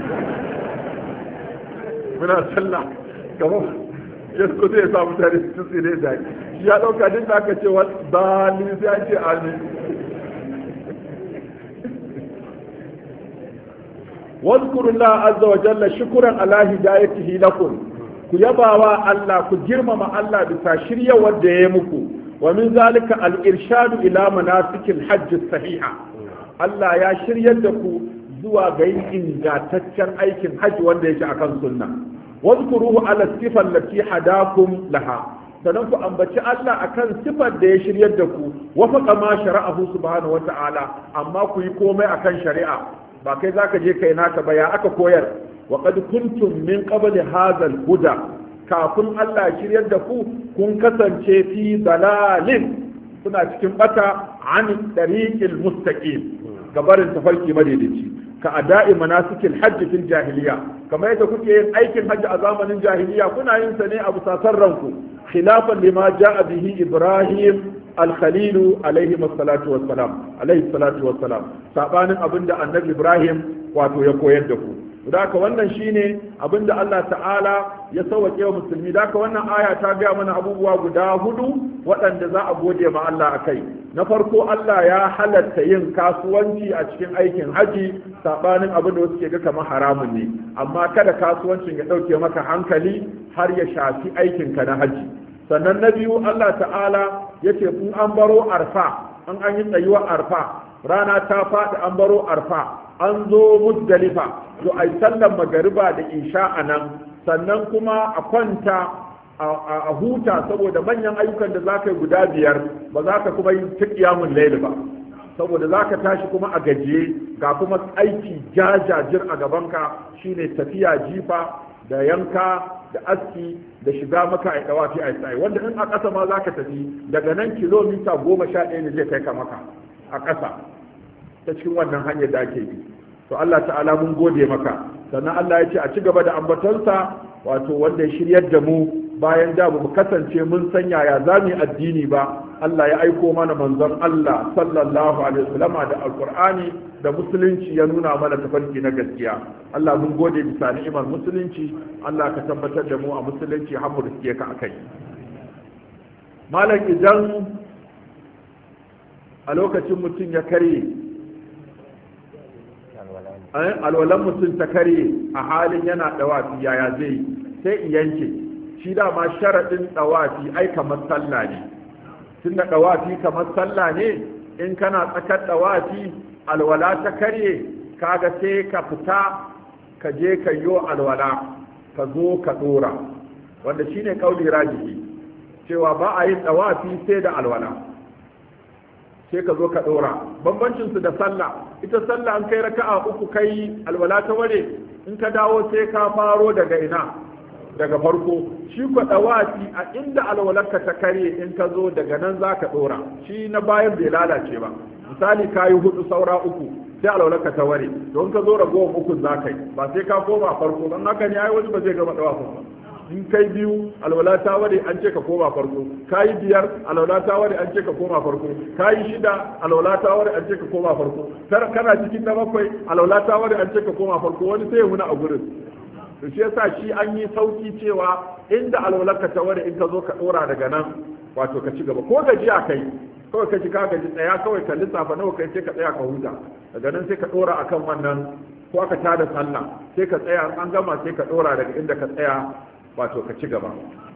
muna sallah kamar ya so zai samu tare su tsire da ya dauka din da aka ce wa dallin sai an ce amin واذكروا الله عز وجل شكرا على هدايته لكم كيباوا الله كجرمما الله بتشريع وديمكم ومن ذلك الارشاد الى مناسك الحج الصحيحه الله يا شريدكم zuwa ga yin ingantaccen aikin hajji wanda yake akan sunna wadhkuruhu ala sifa allati hadakum laha sanan ku ambaci Allah akan sifar da ya shiryar da ku wafaqa ma shara'ahu subhanahu wata'ala amma ku yi komai akan shari'a ba kai zaka je kai naka ba ya aka koyar wa qad kuntum min qabli hadha al-huda kafin Allah ya shiryar da ku kun kasance fi dalalin kuna cikin bata an tariqil mustaqim gabarin tafarki madaidaici ka ada'i manasikil hajji fil jahiliya kamar yadda kuke yin aikin hajji a zamanin jahiliya kuna yin sa ne a busasar ranku khilafan lima ja'a bihi ibrahim al-khalil alayhi salatu wassalam alayhi salatu wassalam sabanin abinda annabi ibrahim wato ya koyar da ku daka wannan shine abinda Allah ta'ala ya sauke wa musulmi daka wannan aya ta ga mana abubuwa guda hudu waɗanda za a gode ma Allah akai na farko Allah ya halatta yin kasuwanci a cikin aikin haji sabanin abin da wasu ke ga kamar haramun ne amma kada kasuwancin ya dauke maka hankali har ya shafi aikin ka na haji sannan na biyu Allah ta'ala yace in an baro arfa an an yi tsayuwar arfa rana ta faɗi an baro arfa an zo muzdalifa to ai sallan magariba da isha a nan sannan kuma a kwanta a huta saboda manyan ayyukan da zaka yi guda biyar ba za ka kuma yi ta kiyamun laili ba saboda za ka tashi kuma a gajiye ga kuma aiki jajajir a gabanka shine tafiya jifa da yanka da aski da shiga maka a dawafi a tsaye wanda in a ƙasa ma za ka tafi daga nan kilomita goma sha ɗaya ne zai kai ka maka a ƙasa ta cikin wannan hanyar da ake bi to Allah ta'ala mun gode maka sannan Allah ya ce a ci gaba da ambatonsa wato wanda ya shiryar da mu bayan da mu kasance mun san yaya za mu yi addini ba Allah ya aiko mana manzon Allah sallallahu alaihi wasallam da alqur'ani da musulunci ya nuna mana tafarki na gaskiya Allah mun gode bisa ni'imar musulunci Allah ka tabbatar da mu a musulunci har mu riske ka akai malam idan a lokacin mutum ya kare alwalan mutum ta kare a halin yana dawafi yaya zai sai yanke shi dama sharaɗin dawafi ai kamar sallah ne tun da dawafi kamar sallah ne in kana tsakar dawafi alwala ta kare kaga sai ka fita ka je ka yi alwala ka zo ka dora wanda shine kauli rajihi cewa ba a yin dawafi sai da alwala sai ka zo ka dora bambancin su da sallah ita sallah an kai raka'a uku kai alwala ta ware in ka dawo sai ka faro daga ina daga farko shi ko dawafi a inda alwalarka ta kare in ka zo daga nan zaka dora shi na bayan bai lalace ba misali kayi hudu saura uku sai alwalarka ta ware don ka zo ragowar uku zaka yi ba sai ka koma farko dan haka ne ai wani ba zai gama dawafin ba in kai biyu alwala ta ware an ce ka koma farko kayi biyar alwala ta ware an ce ka koma farko kayi shida alwala ta ware an ce ka koma farko tara kana cikin na bakwai alwala ta ware an ce ka koma farko wani sai ya huna a gurin to shi yasa shi an yi sauki cewa inda alwalarka ta ware in ka zo ka dora daga nan wato ka ci gaba ko gajiya kai kawai ka ji ka gaji tsaya kawai ka lissafa nawa kai sai ka tsaya ka huta daga nan sai ka dora akan wannan ko aka tada sallah sai ka tsaya an gama sai ka dora daga inda ka tsaya wato ka ci gaba.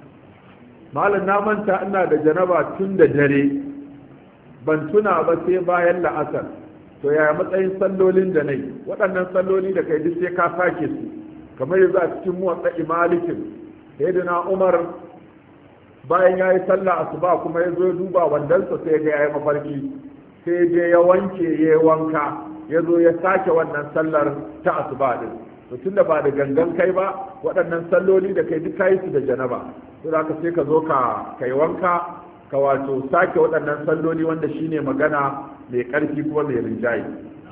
malam na manta ina da janaba tun da dare ban tuna ba sai bayan la'asar, to yaya matsayin sallolin da nayi? Waɗannan salloli da kai duk sai ka sake su, kamar yanzu a cikin muwatsa malikin sayyidina Umar bayan yayi sallah asuba kuma ya zo duba wandansa sai ga yayi mafarki, sai je ya wanke ya wanka ya zo ya sake wannan sallar ta asuba din. to tunda ba da gangan kai ba, waɗannan salloli da kai duk kayi su da janaba, to da ka sai ka zo ka kai wanka ka wato sake waɗannan salloli, wanda shine magana mai ƙarfi kuma mai rinjaye.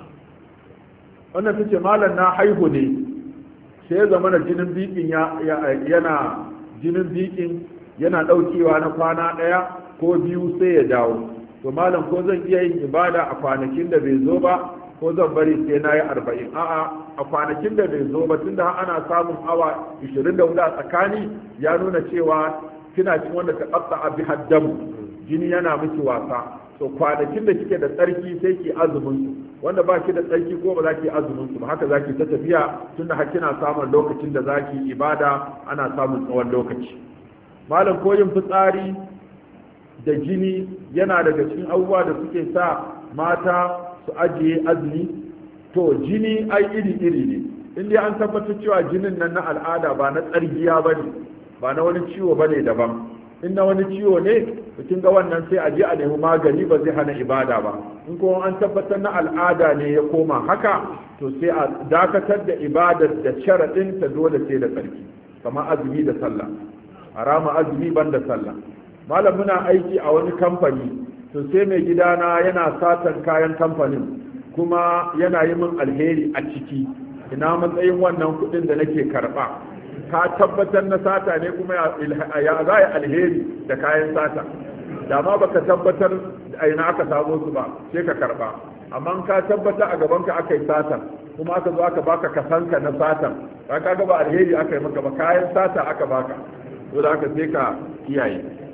wannan tace malam na haihu ne, sai ya zama jinin bikin yana jinin bikin yana ɗaukewa na kwana ɗaya ko biyu sai ya dawo. to malam ko zan iya yin ibada a kwanakin da bai zo ba, ko zan bari sai na yi arba'in? A'a, a kwanakin da bai zo ba, tunda ana samun awa ishirin da hudu a tsakani, ya nuna cewa kina cin wanda ta ƙasa a bi haddamu, jini yana miki wasa. to kwanakin da kike da tsarki sai ki azumin su, wanda ba ki da tsarki ko ba za ki azumin su ba, haka za ki ta tafiya, tunda har kina samun lokacin da za ki ibada, ana samun tsawon lokaci. malam koyin fitsari da jini yana daga cikin abubuwa da suke sa mata su ajiye azumi? to jini ai iri-iri ne, inda an tabbatar cewa jinin nan na al'ada ba na tsargiya ba ne, ba na wani ciwo ba ne daban. in na wani ciwo ne, kin ga wannan sai a je a nemi magani, ba zai hana ibada ba. in kuma an tabbatar na al'ada ne ya koma haka, to sai a dakatar da ibadar da sharaɗin ta dole sai da tsarki, kamar azumi da sallah, a rama azumi ban da sallah. malam muna aiki a wani kamfani, to sai mai gidana yana satan kayan kamfanin kuma yana yi min alheri a ciki, ina matsayin wannan kudin da nake karba? ka tabbatar na sata ne kuma ya za a alheri da kayan sata? da ma baka tabbatar a ina aka samo su ba sai ka karba, amma ka tabbata a gaban ka aka yi satan kuma aka zo aka baka kasanka na satan, ka kaga ba alheri aka yi maka ba, kayan sata aka baka, to da aka sai ka kiyaye.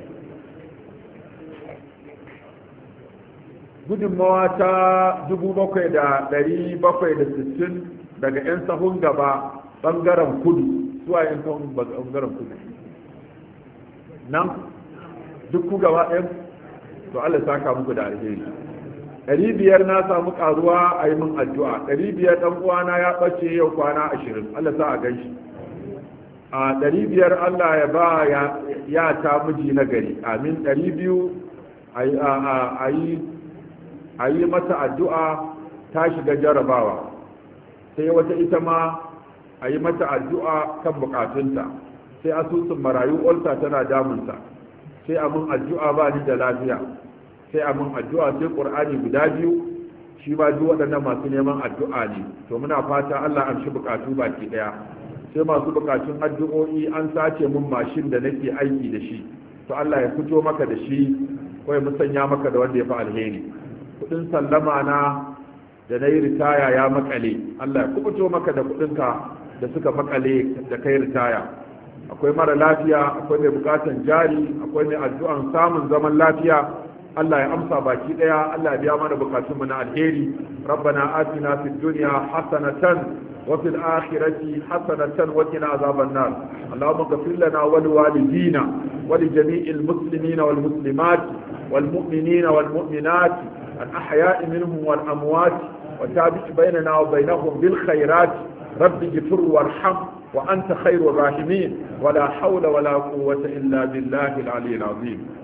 gudunmawa ta dubu bakwai da ɗari bakwai da sittin daga 'yan sahun gaba ɓangaren kudu. zuwa 'yan sahun ɓangaren kudu nan duk ku gaba ɗaya, to Allah saka muku da alheri. ɗari biyar na samu ƙaruwa a yi min addu'a. ɗari biyar ɗan uwana ya ɓace yau kwana ashirin, Allah sa a ganshi. a ɗari biyar Allah ya ba ya ta miji na gari, amin. ɗari biyu a yi a yi mata addu'a ta shiga jarabawa, sai wata ita ma a yi mata addu'a kan bukatunta, sai asusun marayu olta tana damunta, sai amin addu'a ba ni da lafiya, sai amin addu'a, sai ƙur'ani guda biyu, shi ba duk waɗannan masu neman addu'a ne. to muna fata Allah an shi bukatu baki ɗaya. sai masu bukatun addu'o'i, an sace mun mashin da nake aiki da shi, to Allah ya fito maka da shi, ko ya musanya maka da wanda ya fi alheri. kudin sallama na da na yi ritaya ya makale, Allah ya kubuto maka da kudinka da suka makale da kai ritaya. akwai mara lafiya, akwai mai bukatan jari, akwai mai addu'an samun zaman lafiya, Allah ya amsa baki daya, Allah ya biya mana bukatunmu na alheri. rabbana atina fid dunya hasanatan wa fil akhirati hasanatan wa qina azaban nar. allahumma ighfir lana wa liwalidina wa li jami'il muslimina wal muslimat wal mu'minina wal mu'minat الأحياء منهم والأموات وتابع بيننا وبينهم بالخيرات. رب اغفر وارحم وأنت خير الراحمين، ولا حول ولا قوة إلا بالله العلي العظيم.